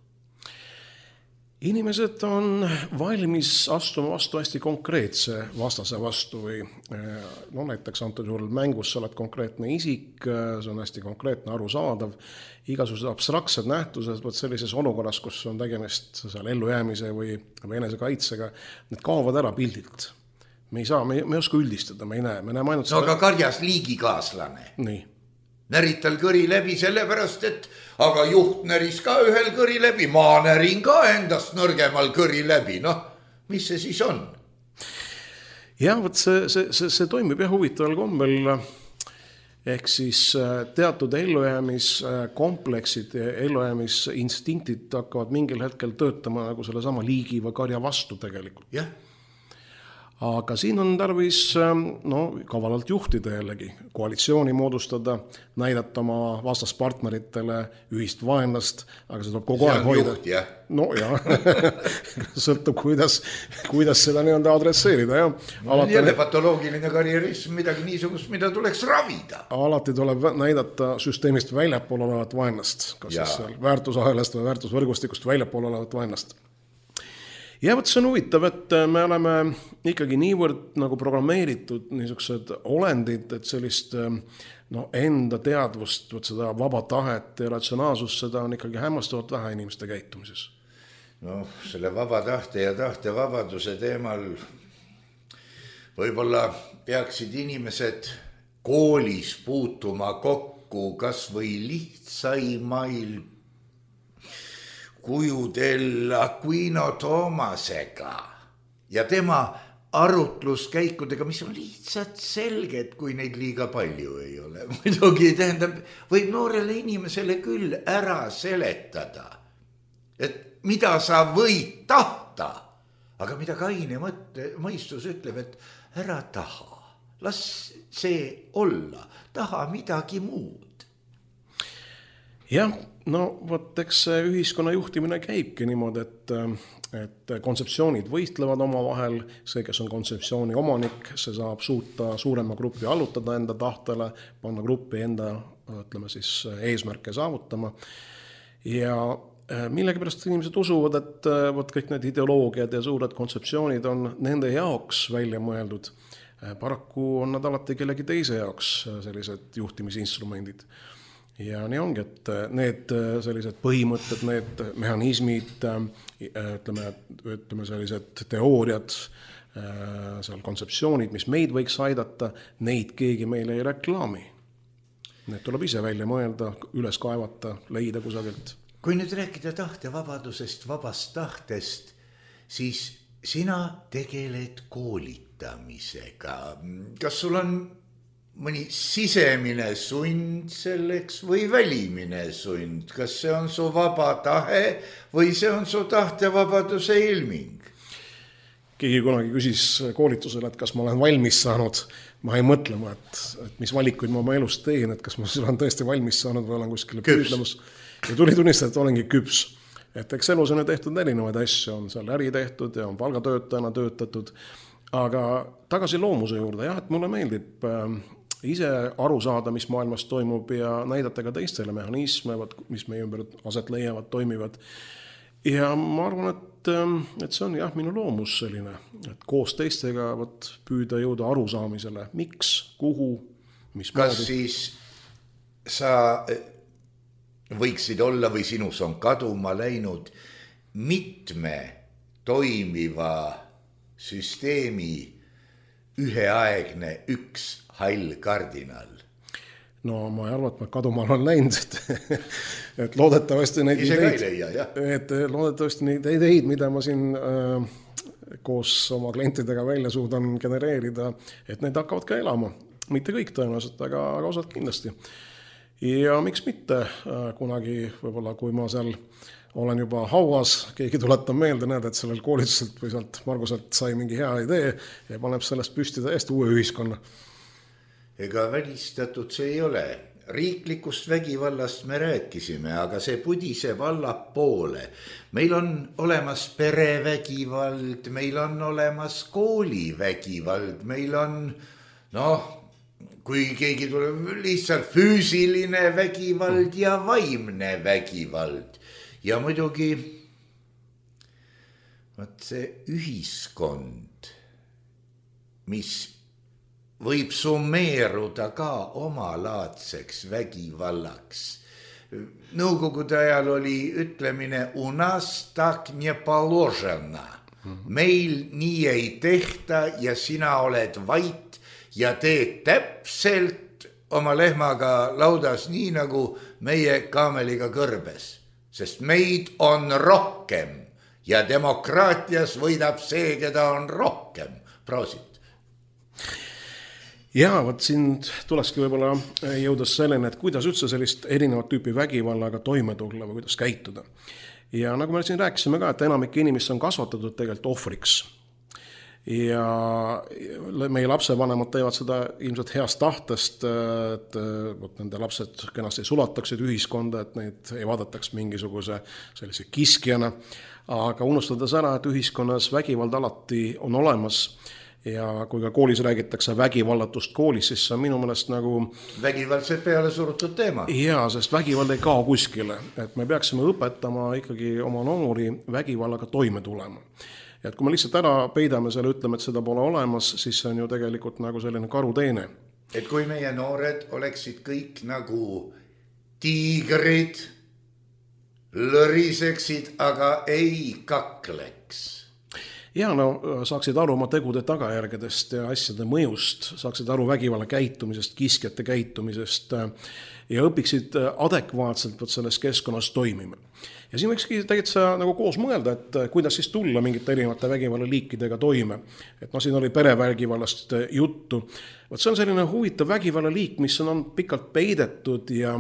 Inimesed on valmis astuma vastu hästi konkreetse vastase vastu või no näiteks antud juhul mängus sa oled konkreetne isik, see on hästi konkreetne, arusaadav, igasugused abstraktsed nähtused, võt sellises olukorras, kus on tegemist seal ellujäämise või enesekaitsega, need kaovad ära pildilt. Me ei saa, me ei, me ei oska üldistada, me ei näe, me näeme ainult no aga karjas liigikaaslane. Nii. Närital kõri läbi sellepärast, et aga juht näris ka ühel kõri läbi, ma närin ka endast nõrgemal kõri läbi, noh, mis see siis on? Ja, võt see, see, see, see toimib jah huvitaval kombel, ehk siis teatud ellujäämiskompleksid, ellujäämisinstinktit hakkavad mingil hetkel töötama nagu selle sama liigi või karja vastu tegelikult. Jah. aga siin on tarvis no, kavalalt juhtida jällegi, koalitsiooni moodustada, näidata oma vastaspartneritele ühist vaenlast, aga see tuleb kogu aeg hoida. Juht, jah. No jah, sõltub, kuidas, kuidas seda nii-öelda adresseerida. Ja. Alati, jälle patoloogiline karjerism, midagi niisugust, mida tuleks ravida. Alati tuleb näidata süsteemist väljapool olevat vaenlast, kas ja. Siis väärtusahelast või väärtusvõrgustikust väljapool olevat vaenlast. Ja võt see on huvitav, et me oleme ikkagi niivõrd nagu programmeeritud niisugused olendid, et sellist no, enda teadvust, võt seda vaba tahet ja ratsionaalsust, seda on ikkagi hämmastavalt vähe inimeste käitumises. No selle vaba tahte ja tahte vabaduse teemal võib-olla peaksid inimesed koolis puutuma kokku kas või lihtsaimail kujudel Aquino Toomasega ja tema arutluskäikudega, mis on lihtsalt selged, kui neid liiga palju ei ole. Muidugi tähendab, võib noorele inimesele küll ära seletada, et mida sa võid tahta, aga mida kaine mõtte, mõistus ütleb, et ära taha, las see olla, taha midagi muud. Jah, no võt, eks ühiskonna juhtimine käibki niimoodi, et, et kontseptsioonid võistlevad oma vahel, see, kes on kontseptsiooni omanik, see saab suuta suurema gruppi allutada enda tahtele, panna gruppi enda, ütleme siis, eesmärke saavutama. Ja millegipärast inimesed usuvad, et võt, kõik need ideoloogiad ja suured kontseptsioonid on nende jaoks välja mõeldud. Paraku on nad alati kellegi teise jaoks sellised juhtimisinstrumendid. Ja nii ongi, et need sellised põhimõtted, need mehhanismid, ütleme, ütleme sellised teooriad, seal kontseptsioonid, mis meid võiks aidata, neid keegi meile ei reklaami. Need tuleb ise välja mõelda, üles kaevata, leida kusagilt. Kui nüüd rääkida tahtevabadusest, vabast tahtest, siis sina tegeled koolitamisega. Kas sul on mõni sisemine sund selleks või välimine sund? Kas see on su vaba tahe või see on su tahtevabaduse ilming? Keegi kunagi küsis koolitusele, et kas ma olen valmis saanud. Ma ei mõtlema, et, et mis valikuid ma oma elus teen, et kas ma olen tõesti valmis saanud või olen kuskile püüdlemus. Ja tuli tunnistada, et olengi küps. Et eks elus on tehtud erinevaid asju, on seal äri tehtud ja on palgatöötajana töötatud. Aga tagasi loomuse juurde, jah, et mulle meeldib ise aru saada, mis maailmas toimub ja näidata ka teistele mehhanisme, mis meie ümber aset leiavad, toimivad. Ja ma arvan, et, et see on jah, minu loomus selline, et koos teistega võt, püüda jõuda arusaamisele, miks, kuhu, mis kas moodi. Siis sa võiksid olla või sinus on kaduma läinud mitme toimiva süsteemi üheaegne üks hall kardinal? No ma ei arva, et ma kadumal on läinud, et, et loodetavasti neid ideid, et loodetavasti neid ideid, mida ma siin äh, koos oma klientidega välja suudan genereerida, et need hakkavad ka elama. Mitte kõik tõenäoliselt, aga, aga osad kindlasti. Ja miks mitte äh, kunagi võib-olla, kui ma seal olen juba hauas, keegi tuletab meelde, näed, et sellel koolituselt või sealt Marguselt sai mingi hea idee ja paneb sellest püsti täiesti uue ühiskonna. Ega välistatud see ei ole. Riiklikust vägivallast me rääkisime, aga see pudiseb allapoole. Meil on olemas perevägivald, meil on olemas koolivägivald, meil on, noh, kui keegi tuleb lihtsalt füüsiline vägivald ja vaimne vägivald. Ja muidugi, vaat see ühiskond, mis võib summeeruda ka omalaadseks vägivallaks. Nõukogude ajal oli ütlemine u nas tak nie poложено. Meil nii ei tehta ja sina oled vait ja teed täpselt oma lehmaga laudas nii nagu meie kaameliga kõrbes. Sest meid on rohkem ja demokraatias võidab see, keda on rohkem. Proosit. Ja, võt siin tulekski võib-olla jõudas selline, et kuidas üldse sellist erinevat tüüpi vägivallaga toime tulla või kuidas käituda. Ja nagu me siin rääkisime ka, et enamik inimesi on kasvatatud tegelikult ohvriks. ja meie lapsevanemad teevad seda ilmselt heast tahtest, et võt, nende lapsed kenasti sulataksid ühiskonda, et neid ei vaadataks mingisuguse sellise kiskjana, aga unustades ära, et ühiskonnas vägivald alati on olemas ja kui ka koolis räägitakse vägivallatust koolis, siis see on minu meelest nagu vägivaldselt peale surutud teema. Jaa, sest vägivald ei kao kuskile, et me peaksime õpetama ikkagi oma noori vägivallaga toime tulema. Ja et kui me lihtsalt ära peidame selle, ütleme, et seda pole olemas, siis see on ju tegelikult nagu selline karuteene. Et kui meie noored oleksid kõik nagu tiigrid, lõriseksid, aga ei kakleks. Ja no saaksid aru oma tegude tagajärgedest ja asjade mõjust, saaksid aru vägivalla käitumisest, kiskjate käitumisest ja õpiksid adekvaatselt võt selles keskkonnas toimima. Ja siin võikski tegelikult nagu koos mõelda, et kuidas siis tulla mingite erinevate vägivalla liikidega toime. Et no siin oli perevägivallast juttu. Võt see on selline huvitav vägivalla liik, mis on, on pikalt peidetud ja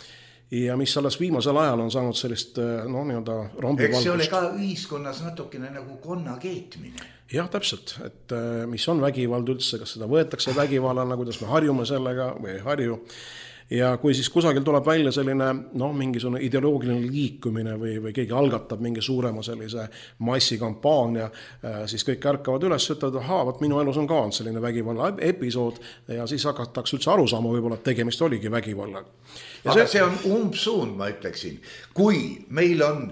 ja mis alles viimasel ajal on saanud sellist no, nii-öelda rambivalgust. Eks see oli ka ühiskonnas natukene nagu konna keetmine. Jah, täpselt, et mis on vägivald üldse, kas seda võetakse vägivallana, kuidas me harjume sellega või ei harju. Ja kui siis kusagil tuleb välja selline no, mingisugune ideoloogiline liikumine või, või keegi algatab mingi suurema sellise massikampaania, siis kõik ärkavad üles, ütlevad, ahaa, võt minu elus on ka on selline vägivalla episood ja siis hakatakse üldse aru saama, võib-olla tegemist oligi vägivallaga. Ja aga see, see on umbsuund, ma ütleksin, kui meil on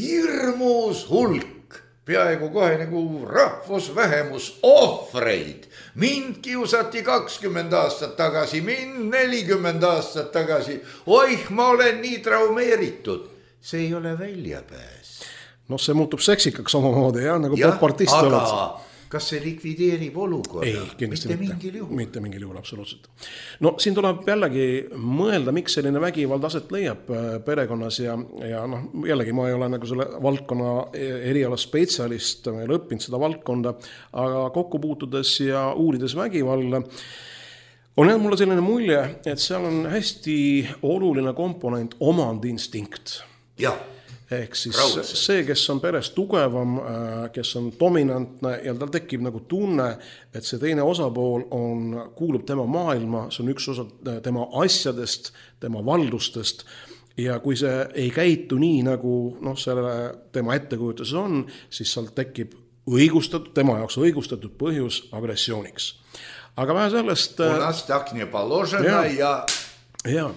hirmus hulk, peaaegu kohe nagu rahvusvähemus ohvreid. Mind kiusati kakskümmend aastat tagasi, mind nelikümmend aastat tagasi. Oih, ma olen nii traumeeritud. See ei ole väljapääs. No see muutub seksikaks omamoodi, jah, nagu popartist oled. Aga kas see likvideerib olukorda? Ei, kindlasti mitte. mitte. Mingil juhul. Mitte mingil juhul, absoluutselt. No siin tuleb jällegi mõelda, miks selline vägivald aset leiab perekonnas ja, ja noh, jällegi ma ei ole nagu selle valdkonna eriala spetsialist, ma ei ole õppinud seda valdkonda, aga kokku puutudes ja uurides vägivalla on jäänud mulle selline mulje, et seal on hästi oluline komponent omandiinstinkt. Jah. Ehk siis Raudselt. See, kes on peres tugevam, kes on dominantne ja tal tekib nagu tunne, et see teine osapool on, kuulub tema maailma, see on üks osa tema asjadest, tema valdustest ja kui see ei käitu nii, nagu noh, selle tema ettekujutus on, siis seal tekib õigustatud, tema jaoks õigustatud põhjus agressiooniks. Aga vähe sellest... U nas tak ne položena ja... Ja.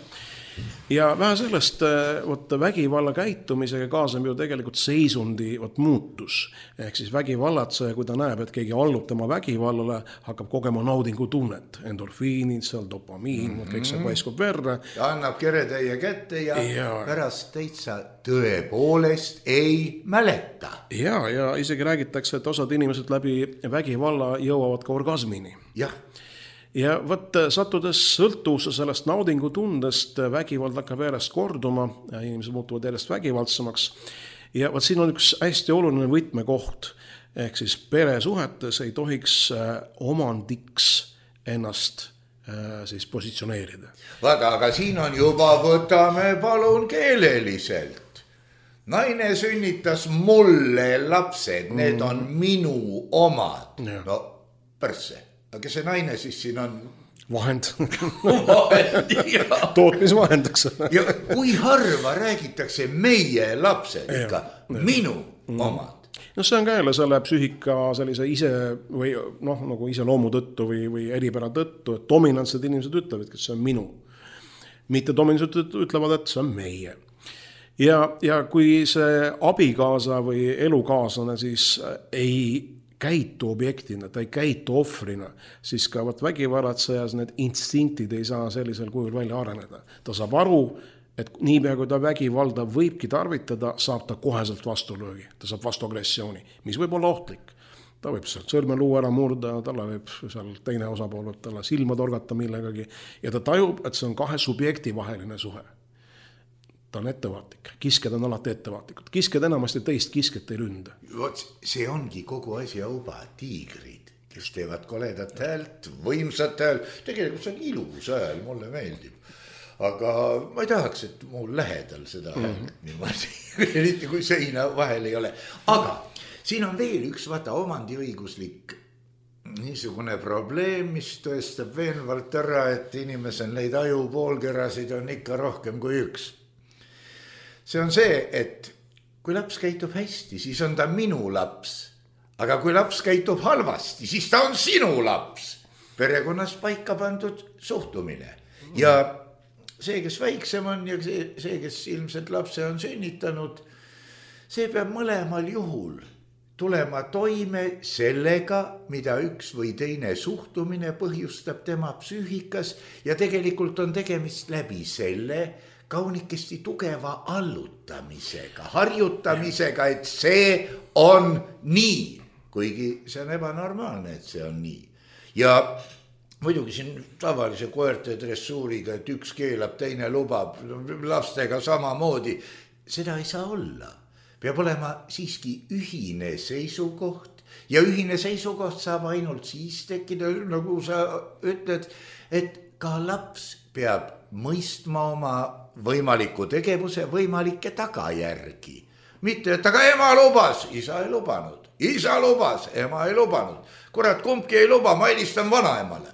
Ja vähe sellest võt, vägivalla käitumisega kaasab ju tegelikult seisundi võt, muutus. Ehk siis vägivallatseja, kui ta näeb, et keegi allub tema vägivallale, hakkab kogema naudingu tunnet. Endorfiinid, seal dopamiin, mm -hmm. kõik see paiskub verre. Ja annab keretäie kätte ja, ja pärast täitsa tõepoolest ei mäleta. Ja, ja isegi räägitakse, et osad inimesed läbi vägivalla jõuavad ka orgasmini. Jah. Ja võt, sattudes sõltuvusse sellest naudingutundest, vägivald hakkab järjest korduma, inimesed muutuvad järjest vägivaldsemaks. Ja võt, siin on üks hästi oluline võtmekoht, ehk siis peresuhetes ei tohiks omandiks ennast siis positsioneerida. Vaata, aga siin on juba, võtame palun keeleliselt. Naine sünnitas mulle lapsed, need mm. on minu omad. Ja. No, perse. Aga see naine siis siin on... Vahend. Vahend, jah. Tootmisvahendaks. Ja kui harva räägitakse meie lapsed ikka, ja, minu mm. omad. No see on ka jälle selle psüühika sellise ise või noh, nagu ise loomu tõttu või, või eripära tõttu, et dominantsed inimesed ütlevad, et see on minu. Mitte dominantsed ütlevad, et see on meie. Ja, ja kui see abikaasa või elukaaslane siis ei käitu objektina, ta ei käitu ohvrina, siis ka vägivaratsejas need instintid ei saa sellisel kujul välja areneda. Ta saab aru, et niipea kui ta vägivalda võibki tarvitada, saab ta koheselt vastulöögi. Ta saab vastu agressiooni, mis võib olla ohtlik. Ta võib sealt sõrmeluu ära murda, talle võib seal teine osapool võib talle silma torgata millegagi ja ta tajub, et see on kahe subjekti vaheline suhe. Ta on ettevaatik. Kisked on alati ettevaatikud. Kisked enamasti teist kisket ei ründa. See ongi kogu asja uba, tiigrid, kes teevad koledat häält, võimsat häält. Tegelikult see on ilus hääl, mulle meeldib. Aga ma ei tahaks, et mul lähedal seda häält mm-hmm. niimoodi. Eriti kui seina vahel ei ole. Aga siin on veel üks vaata omandiõiguslik niisugune probleem, mis tõestab veenvalt ära, et inimesel neid aju poolkerasid on ikka rohkem kui üks. See on see, et kui laps käitub hästi, siis on ta minu laps. Aga kui laps käitub halvasti, siis ta on sinu laps. Perekonnas paika pandud suhtumine. Ja see, kes väiksem on ja see, see, kes ilmselt lapse on sünnitanud, see peab mõlemal juhul tulema toime sellega, mida üks või teine suhtumine põhjustab tema psüühikas ja tegelikult on tegemist läbi selle kaunikesti tugeva allutamisega, harjutamisega, et see on nii, kuigi see on ebanormaalne, et see on nii. Ja muidugi siin tavalise koerte dressuuriga, et üks keelab, teine lubab, lastega samamoodi, seda ei saa olla. Peab olema siiski ühine seisukoht ja ühine seisukoht saab ainult siis tekkida, nagu sa ütled, et ka laps peab mõistma oma võimaliku tegevuse võimalikke tagajärgi. Mitte, et aga ema lubas, isa ei lubanud, isa lubas, ema ei lubanud. Kurat, kumbki ei luba, ma helistan vanaemale.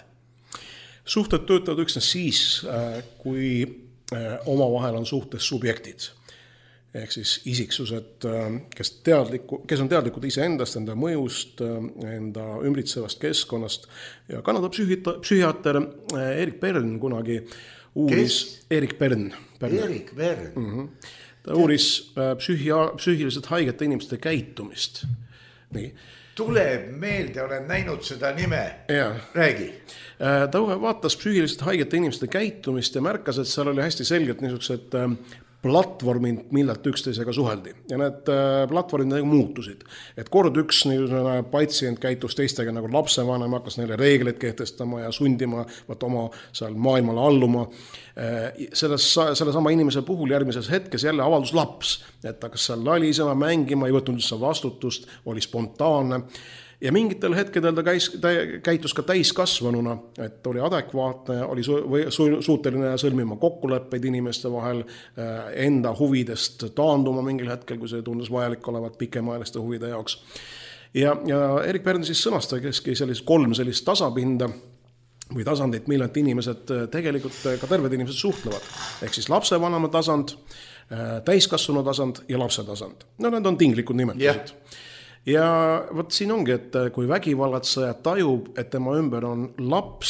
Suhted töötavad üksnes siis, kui omavahel on suhtes subjektid. Ehk siis isiksused, kes, teadliku, kes on teadlikud iseendast, enda mõjust, enda ümbritsevast keskkonnast. Ja Kanada psühhiaater Erik Bern kunagi uuris... Kes? Erik Bern. Bern. Erik Bern. Mm-hmm. Ta uuris psühhia, psüühiliselt haigete inimeste käitumist. Nii. Tuleb meelde, olen näinud seda nime. Ja. Räägi. Ta vaatas psüühiliselt haigete inimeste käitumist ja märkas, et seal oli hästi selgelt niisugused platvormid, millalt üksteisega suheldi. Ja need platvormid muutusid. Et kord üks patsient käitus teistega nagu lapsevanem, hakkas neile reegleid kehtestama ja sundima võt oma seal maailmale alluma. Selles, selle sama inimese puhul järgmises hetkes jälle avaldus laps, et ta kas seal lalisema mängima, ei võtnud üldse vastutust, oli spontaanne. Ja mingitel hetkedel ta, käis, ta käitus ka täiskasvanuna, et oli adekvaatne, oli su, või, su, suuteline sõlmima kokkuleppeid inimeste vahel, enda huvidest taanduma mingil hetkel, kui see tundus vajalik olevat pikemaajaliste huvide jaoks. Ja, ja Erik Bern siis sõnastaski sellist kolm sellist tasapinda või tasandit, millelt inimesed tegelikult ka terved inimesed suhtlevad. Ehk siis lapsevanema tasand, täiskasvanu tasand ja lapse tasand. No need on tinglikud nimetused. Yeah. Ja võt siin ongi, et kui vägivallatseja tajub, et tema ümber on laps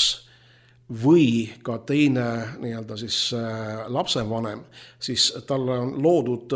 või ka teine nii-öelda siis lapsevanem, siis talle on loodud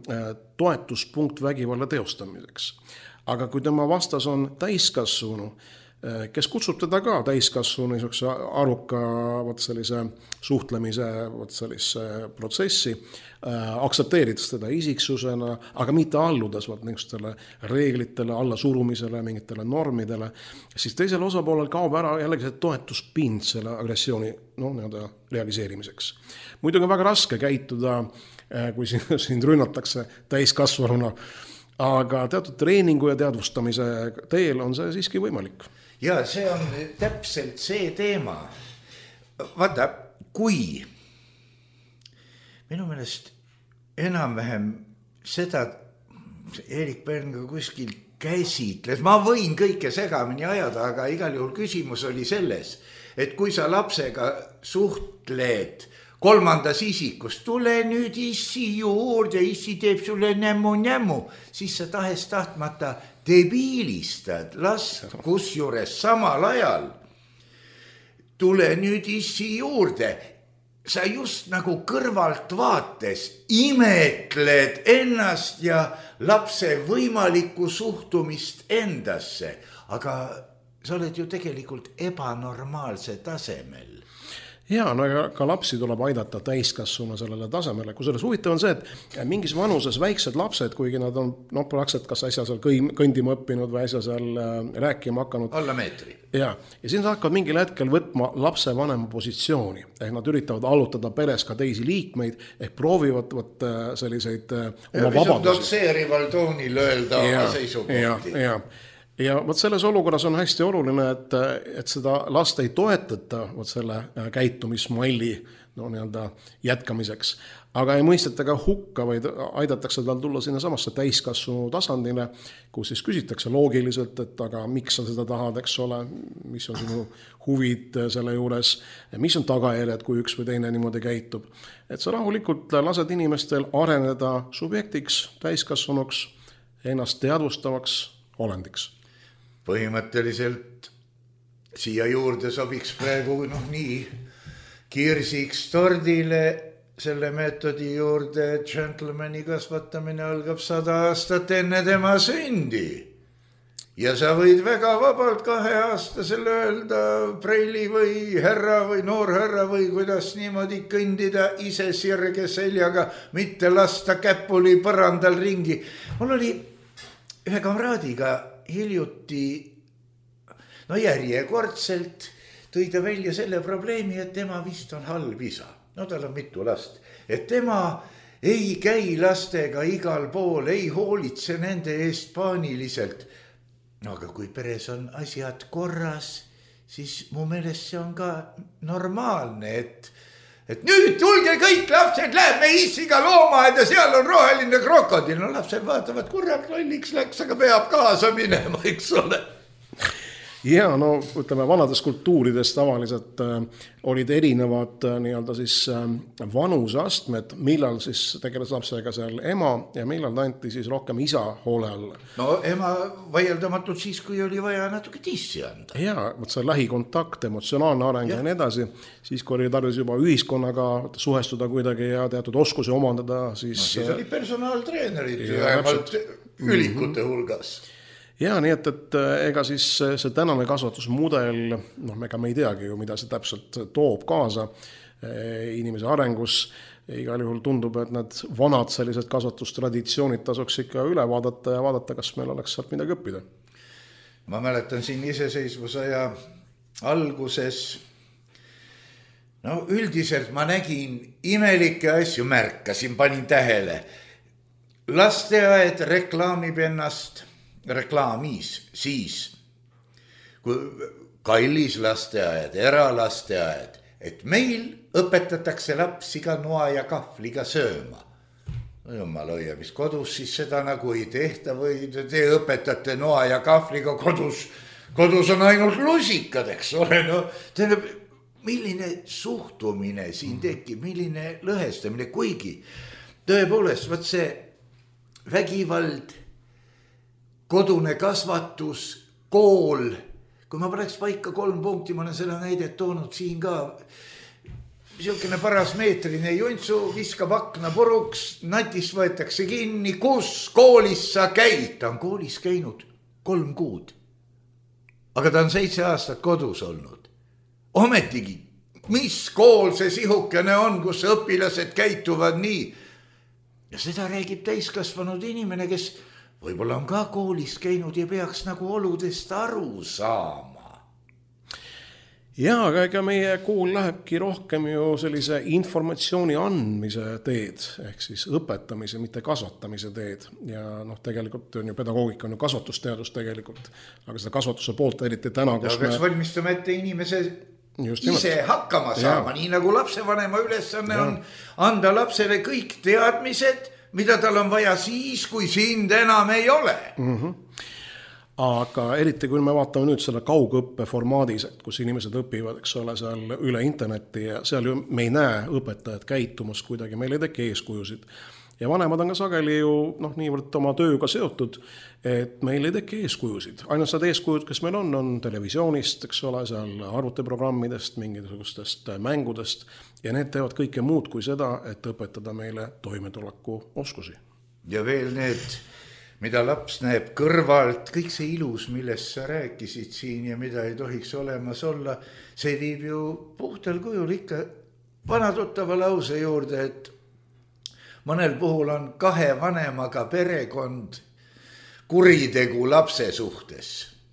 toetuspunkt vägivalla teostamiseks. Aga kui tema vastas on täiskasvanu, kes kutsub teda ka täiskasvanu niisuguse aruka võt sellise suhtlemise võt sellise protsessi, aksepteerides teda isiksusena, aga mitte alludes võt niisugustele reeglitele, alla surumisele, mingitele normidele, siis teisel osapoolel kaob ära jällegi see toetuspind selle agressiooni no, nii-öelda realiseerimiseks. Muidugi on väga raske käituda, kui sind rünnatakse täiskasvanuna, aga teatud treeningu ja teadvustamise teel on see siiski võimalik. Ja see on täpselt see teema. Vaata, kui minu meelest enam-vähem seda Erik Bern ka kuskil käsitles, ma võin kõike segamini ajada, aga igal juhul küsimus oli selles, et kui sa lapsega suhtled kolmandas isikus, tule nüüd issi juurde, issi teeb sulle nämmu-nämmu, siis sa tahes tahtmata debiilistad, las kus juures samal ajal tule nüüd issi juurde. Sa just nagu kõrvalt vaates imetled ennast ja lapse võimalikku suhtumist endasse, aga sa oled ju tegelikult ebanormaalse tasemel. Jaa, no ka lapsi tuleb aidata täiskasvuna sellele tasemele. Kusjuures huvitav on see, et mingis vanuses väiksed lapsed, kuigi nad on no, praktiliselt kas asja seal kõndima õppinud või asja seal rääkima hakanud. Alla meetri. Ja, ja siin hakkavad mingil hetkel võtma lapse vanema positsiooni. Ehk nad üritavad allutada peres ka teisi liikmeid, ehk proovivad võt selliseid oma vabadusi. Dotseerival toonil öelda oma seisukohti. Ja, ja. ja võt selles olukorras on hästi oluline, et, et seda last ei toetata võt selle käitumismalli no, nii-öelda jätkamiseks, aga ei mõisteta ka hukka, vaid aidatakse tal tulla sinna samasse täiskasvanu tasandile, kus siis küsitakse loogiliselt, et aga miks sa seda tahad, eks ole, mis on sinu huvid selle juures, mis on tagajärjed, kui üks või teine niimoodi käitub. Et sa rahulikult lased inimestel areneda subjektiks, täiskasvanuks, ennast teadvustavaks olendiks. Põhimõtteliselt siia juurde sobiks praegu noh nii kirsiks tordile selle meetodi juurde, et gentlemani kasvatamine algab sada aastat enne tema sündi. Ja sa võid väga vabalt kaheaastasele öelda preili või härra või noor härra või kuidas niimoodi kõndida ise sirge seljaga, mitte lasta käpuli põrandal ringi. Mul oli ühe kamraadiga hiljuti, no järjekordselt tõi ta välja selle probleemi, et tema vist on halb isa. No tal on mitu last. Et tema ei käi lastega igal pool, ei hoolitse nende eest paaniliselt. No aga kui peres on asjad korras, siis mu meelest see on ka normaalne, et, et nüüd tulge kõik lapsed, lähme issiga loomaed ja seal on roheline krokodil. No lapsed vaatavad, kurat lolliks läks, aga peab kaasa minema, eks ole. Ja, no ütleme, vanades kultuurides tavaliselt äh, olid erinevad äh, nii-öelda siis äh, vanuseastmed, millal siis tegeles lapsega seal ema ja millal ta anti siis rohkem isa hoole alla. No ema vaieldamatult siis, kui oli vaja natuke tissi anda. Ja, võt see lähikontakt, emotsionaalne areng ja, ja nii edasi, siis kui oli tarvis juba ühiskonnaga suhestuda kuidagi ja teatud oskusi omandada, siis... No, siis oli personaaltreenerid vähemalt ülikute hulgas. Ja nii, et, et ega siis see tänane kasvatusmudel, noh, ega me ei teagi ju, mida see täpselt toob kaasa inimese arengus. Igal juhul tundub, et need vanad sellised kasvatustraditsioonid tasuks ikka üle vaadata ja vaadata, kas meil oleks sealt midagi õppida. Ma mäletan siin iseseisvusaja alguses, no üldiselt ma nägin imelikke asju, märkasin, panin tähele. Lasteaed reklaamib ennast reklaamis siis, kui kallis lasteaed, eralasteaed, et meil õpetatakse lapsi ka noa ja kahvliga sööma. No jumal hoia, mis kodus siis seda nagu ei tehta või te õpetate noa ja kahvliga kodus, kodus on ainult lusikad, eks ole, no tähendab, milline suhtumine siin tekib, milline lõhestamine, kuigi tõepoolest, võt see vägivald, kodune kasvatus, kool, kui ma paneks paika kolm punkti, ma olen selle näidet toonud siin ka, niisugune paras meetrine juntsu, viskab akna puruks, natist võetakse kinni, kus koolis sa käid? Ta on koolis käinud kolm kuud, aga ta on seitse aastat kodus olnud. Ometigi, mis kool see sihukene on, kus õpilased käituvad nii? Ja seda räägib täiskasvanud inimene, kes võib-olla on ka koolis käinud ja peaks nagu oludest aru saama. Ja, aga ega meie kool lähebki rohkem ju sellise informatsiooni andmise teed, ehk siis õpetamise, mitte kasvatamise teed. Ja noh, tegelikult on ju pedagoogika on ju kasvatusteadus tegelikult, aga seda kasvatuse poolt eriti täna, kus me... peaks valmistama ette inimese Just ise nimelt. Hakkama saama, ja. Nii nagu lapsevanema ülesanne on anda lapsele kõik teadmised, mida tal on vaja siis, kui sind enam ei ole. Mm-hmm. Aga eriti, kui me vaatame nüüd selle kaugõppe formaadis, et kus inimesed õpivad, eks ole, seal üle interneti ja seal ju me ei näe õpetajad käitumas kuidagi, meil ei teki eeskujusid. Ja vanemad on ka sageli ju noh, niivõrd oma tööga seotud, et meil ei teki eeskujusid. Ainult seda eeskujud, kes meil on, on televisioonist, eks ole, seal arvutiprogrammidest, mingisugustest mängudest ja need teevad kõike muud kui seda, et õpetada meile toimetuleku oskusi. Ja veel need, mida laps näeb kõrvalt, kõik see ilus, millest sa rääkisid siin ja mida ei tohiks olemas olla, see viib ju puhtal kujul ikka vanatuttava lause juurde, et mõnel puhul on kahe vanemaga perekond kuritegu lapse suhtes.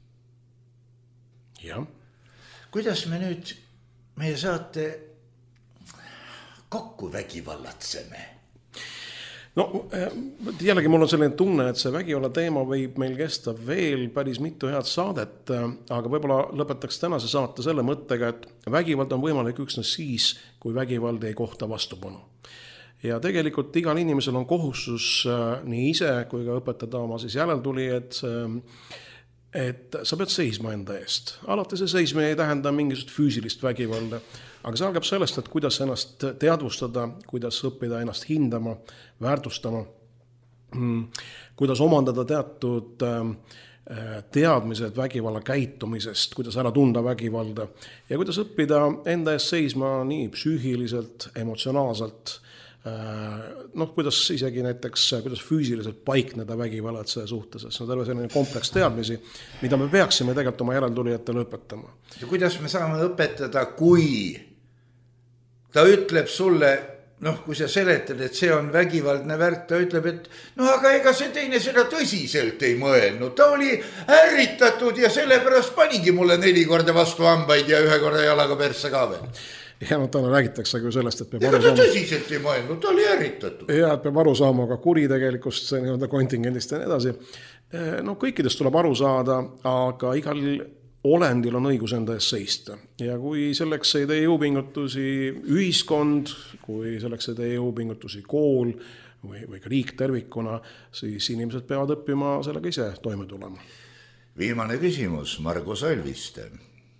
Ja. Kuidas me nüüd meie saate kokku vägivallatseme? no jällegi mul on selline tunne, et see vägivalla teema võib meil kesta veel päris mitu head saadet, aga võib-olla lõpetaks tänase saate selle mõttega, et vägivald on võimalik üksnes siis, kui vägivald ei kohta vastupanu. Ja tegelikult igal inimesel on kohustus nii ise kui ka õpetada oma siis järeltuli, et, et sa pead seisma enda eest. Alati see seismine ei tähenda mingisugust füüsilist vägivalda, aga see algab sellest, et kuidas ennast teadvustada, kuidas õppida ennast hindama, väärtustama, kuidas omandada teatud teadmised vägivalla käitumisest, kuidas ära tunda vägivalda ja kuidas õppida enda eest seisma nii psüühiliselt, emotsionaalselt, noh, kuidas isegi näiteks, kuidas füüsiliselt paikneda vägivallatse suhtes, see on terve selline kompleks teadmisi, mida me peaksime tegelikult oma järeltulijatele õpetama. Ja kuidas me saame õpetada, kui ta ütleb sulle, noh, kui sa seletad, et see on vägivaldne värk, ta ütleb, et no aga ega see teine seda tõsiselt ei mõelnud, ta oli ärritatud ja sellepärast panigi mulle neli korda vastu hambaid ja ühe korda jalaga persse ka veel. Ja no täna räägitakse ju sellest, et peab ega ta tõsiselt ei mõelnud, ta oli ärritatud. Ja, et peab aru saama ka kuritegelikust nii-öelda kontingendist ja nii edasi. No kõikidest tuleb aru saada, aga igal olendil on õigus enda eest seista. Ja kui selleks ei tee jõupingutusi ühiskond, kui selleks ei tee jõupingutusi kool või, või ka riik tervikuna, siis inimesed peavad õppima sellega ise toime tulema. Viimane küsimus Margo Salviste.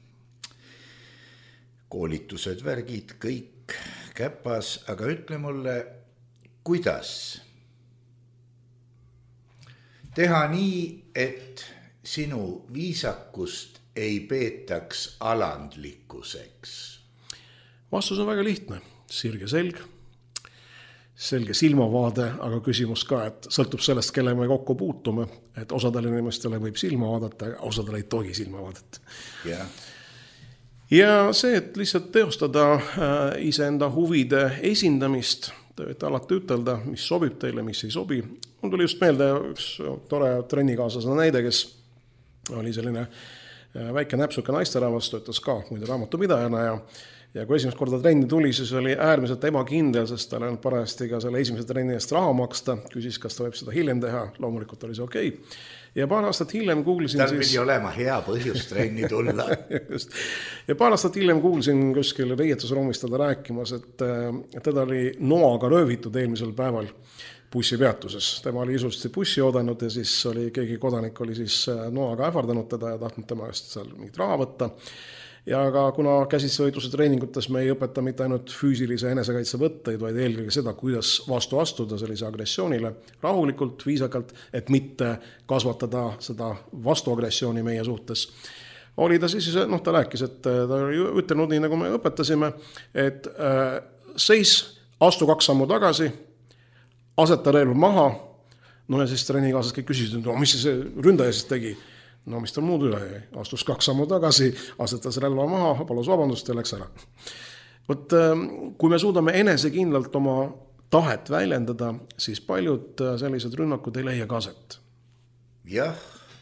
Koolitused, värgid, kõik käpas, aga ütle mulle, kuidas teha nii, et sinu viisakust ei peetaks alandlikkuseks? Vastus on väga lihtne. Sirge selg, selge silmavaade, aga küsimus ka, et sõltub sellest, kelle me kokku puutume, et osadele inimestele võib silma vaadata, aga osadele ei tohi silma vaadata. Ja. ja see, et lihtsalt teostada iseenda huvide esindamist, te võite alati ütelda, mis sobib teile, mis ei sobi. Mul tuli just meelde üks tore trennikaaslasena näide, kes oli selline väike näpsuke naisterahvas, töötas ka muide raamatupidajana ja, ja kui esimest korda trenni tuli, siis oli äärmiselt ebakindel, sest tal on parajasti ka selle esimese trenni eest raha maksta, küsis, kas ta võib seda hiljem teha, loomulikult oli see okei. Ja paar aastat hiljem kuulsin tal siis... pidi olema hea põhjus trenni tulla. Just. Ja paar aastat hiljem kuulsin kuskil riietusruumis teda rääkimas, et, et teda oli noaga röövitud eelmisel päeval bussipeatuses. Tema oli ilusti bussi oodanud ja siis oli keegi kodanik oli siis noaga ähvardanud teda ja tahtnud tema eest seal mingit raha võtta. Ja aga kuna käsitsevõitluse treeningutes me ei õpeta mitte ainult füüsilise enesekaitse võtteid, vaid eelkõige seda, kuidas vastu astuda sellise agressioonile rahulikult, viisakalt, et mitte kasvatada seda vastuagressiooni meie suhtes. Oli ta siis, noh ta rääkis, et ta oli ütelnud nii, nagu me õpetasime, et äh, seis, astu kaks sammu tagasi, aseta relv maha, no ja siis treenikaaslased kõik küsisid, no mis see ründaja siis tegi? No mis tal muud üle jäi? Astus kaks sammu tagasi, asetas relva maha, palus vabandust ja läks ära. Võt, kui me suudame enesekindlalt oma tahet väljendada, siis paljud sellised rünnakud ei leia kaset. Jah,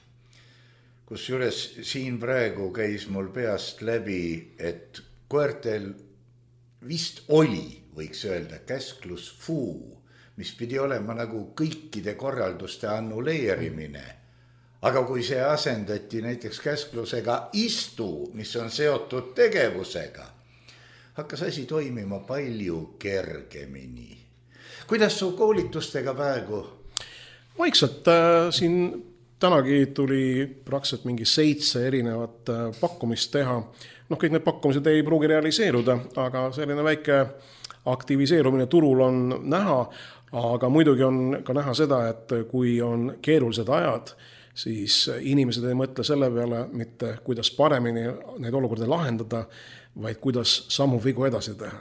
kusjuures siin praegu käis mul peast läbi, et koertel vist oli, võiks öelda, käsklus fuu, mis pidi olema nagu kõikide korralduste annuleerimine. Aga kui see asendati näiteks käsklusega istu, mis on seotud tegevusega, hakkas asi toimima palju kergemini. Kuidas su koolitustega praegu? Vaikselt äh, siin tänagi tuli praktiliselt mingi seitse erinevat äh, pakkumist teha. Noh, kõik need pakkumised ei pruugi realiseeruda, aga selline väike aktiviseerumine turul on näha, aga muidugi on ka näha seda, et kui on keerulised ajad, siis inimesed ei mõtle selle peale mitte, kuidas paremini neid olukorda lahendada, vaid kuidas sammu vigu edasi teha.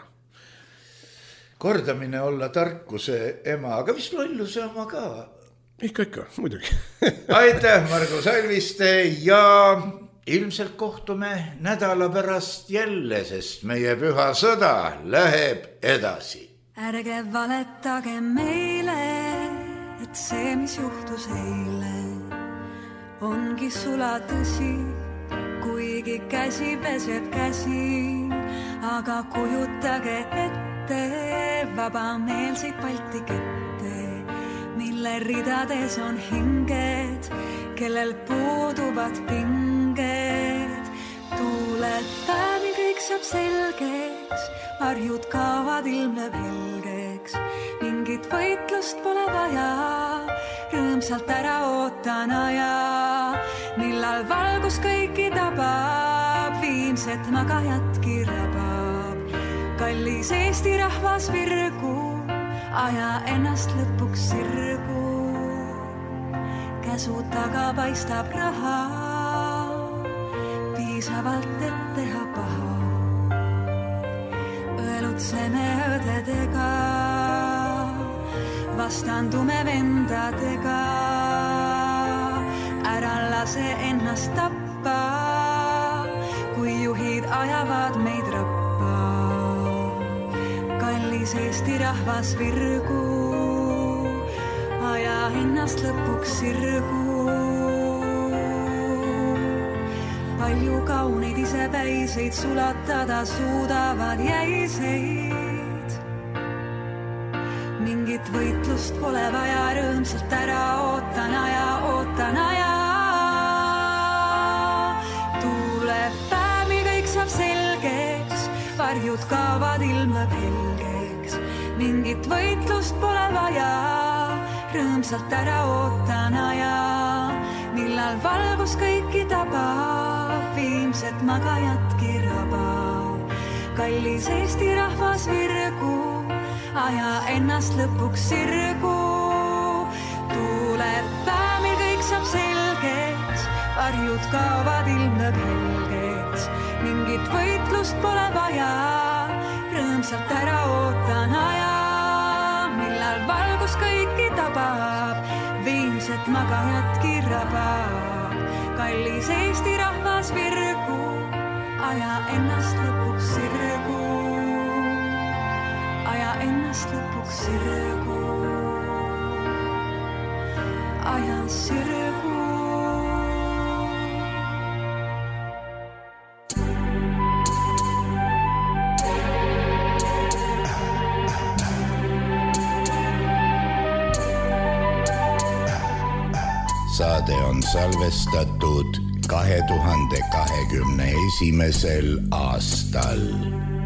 Kordamine olla tarkuse ema, aga vist lolluse oma ka? Ikka, ikka, muidugi. Aitäh, Margo Salviste, ja ilmselt kohtume nädala pärast jälle, sest meie püha sõda läheb edasi. Ärge valetage meile, et see, mis juhtus eile, ongi sulatõsi, kuigi käsi peseb käsi, aga kujutage ette vabameelseid Balti kette. mille ridades on hinged, kellel puuduvad pinged. Tuuled päevil kõik saab selgeks, varjud kaovad ilmneb helgeks. Mingit võitlust pole vaja, rõõmsalt ära ootan aja. Millal valgus kõiki tabab, viimset magajatki rabab. Kallis Eesti rahvas virgu, aja ennast lõpuks sirgu. Käsu taga paistab raha, piisavalt et teha paha. Õelutseme õdedega, vastandume vendadega. Ära lase ennast tappa, kui juhid ajavad meid rappa. Kallis Eesti rahvas virgu, aja ennast lõpuks sirgu. Palju kauneid isepäiseid sulatada suudavad jäiseid. Mingit võitlust pole vaja, rõõmsalt ära ootan aja, ootan aja. Tuuleb päev, kõik saab selgeks, varjud kaovad ilmneb helgeks. Mingit võitlust pole vaja, rõõmsalt ära ootan aja. Millal valgus kõiki tabab, viimset magajatki rabab. Kallis Eesti rahvas virgu, aja ennast lõpuks sirgu. Tuuleb päev, kõik saab selgeks, varjud kaovad ilmneb helgeks. Mingit võitlust pole vaja, rõõmsalt ära ootan aja. Millal valgus kõiki tabab, viimset magajatki rabab. Kallis Eesti rahvas virgu, aja ennast lõpuks sirgu. Aja ennast lõpuks sirgu. Aja sirgu. Saade on salvestatud kahe tuhande kahekümne esimesel aastal.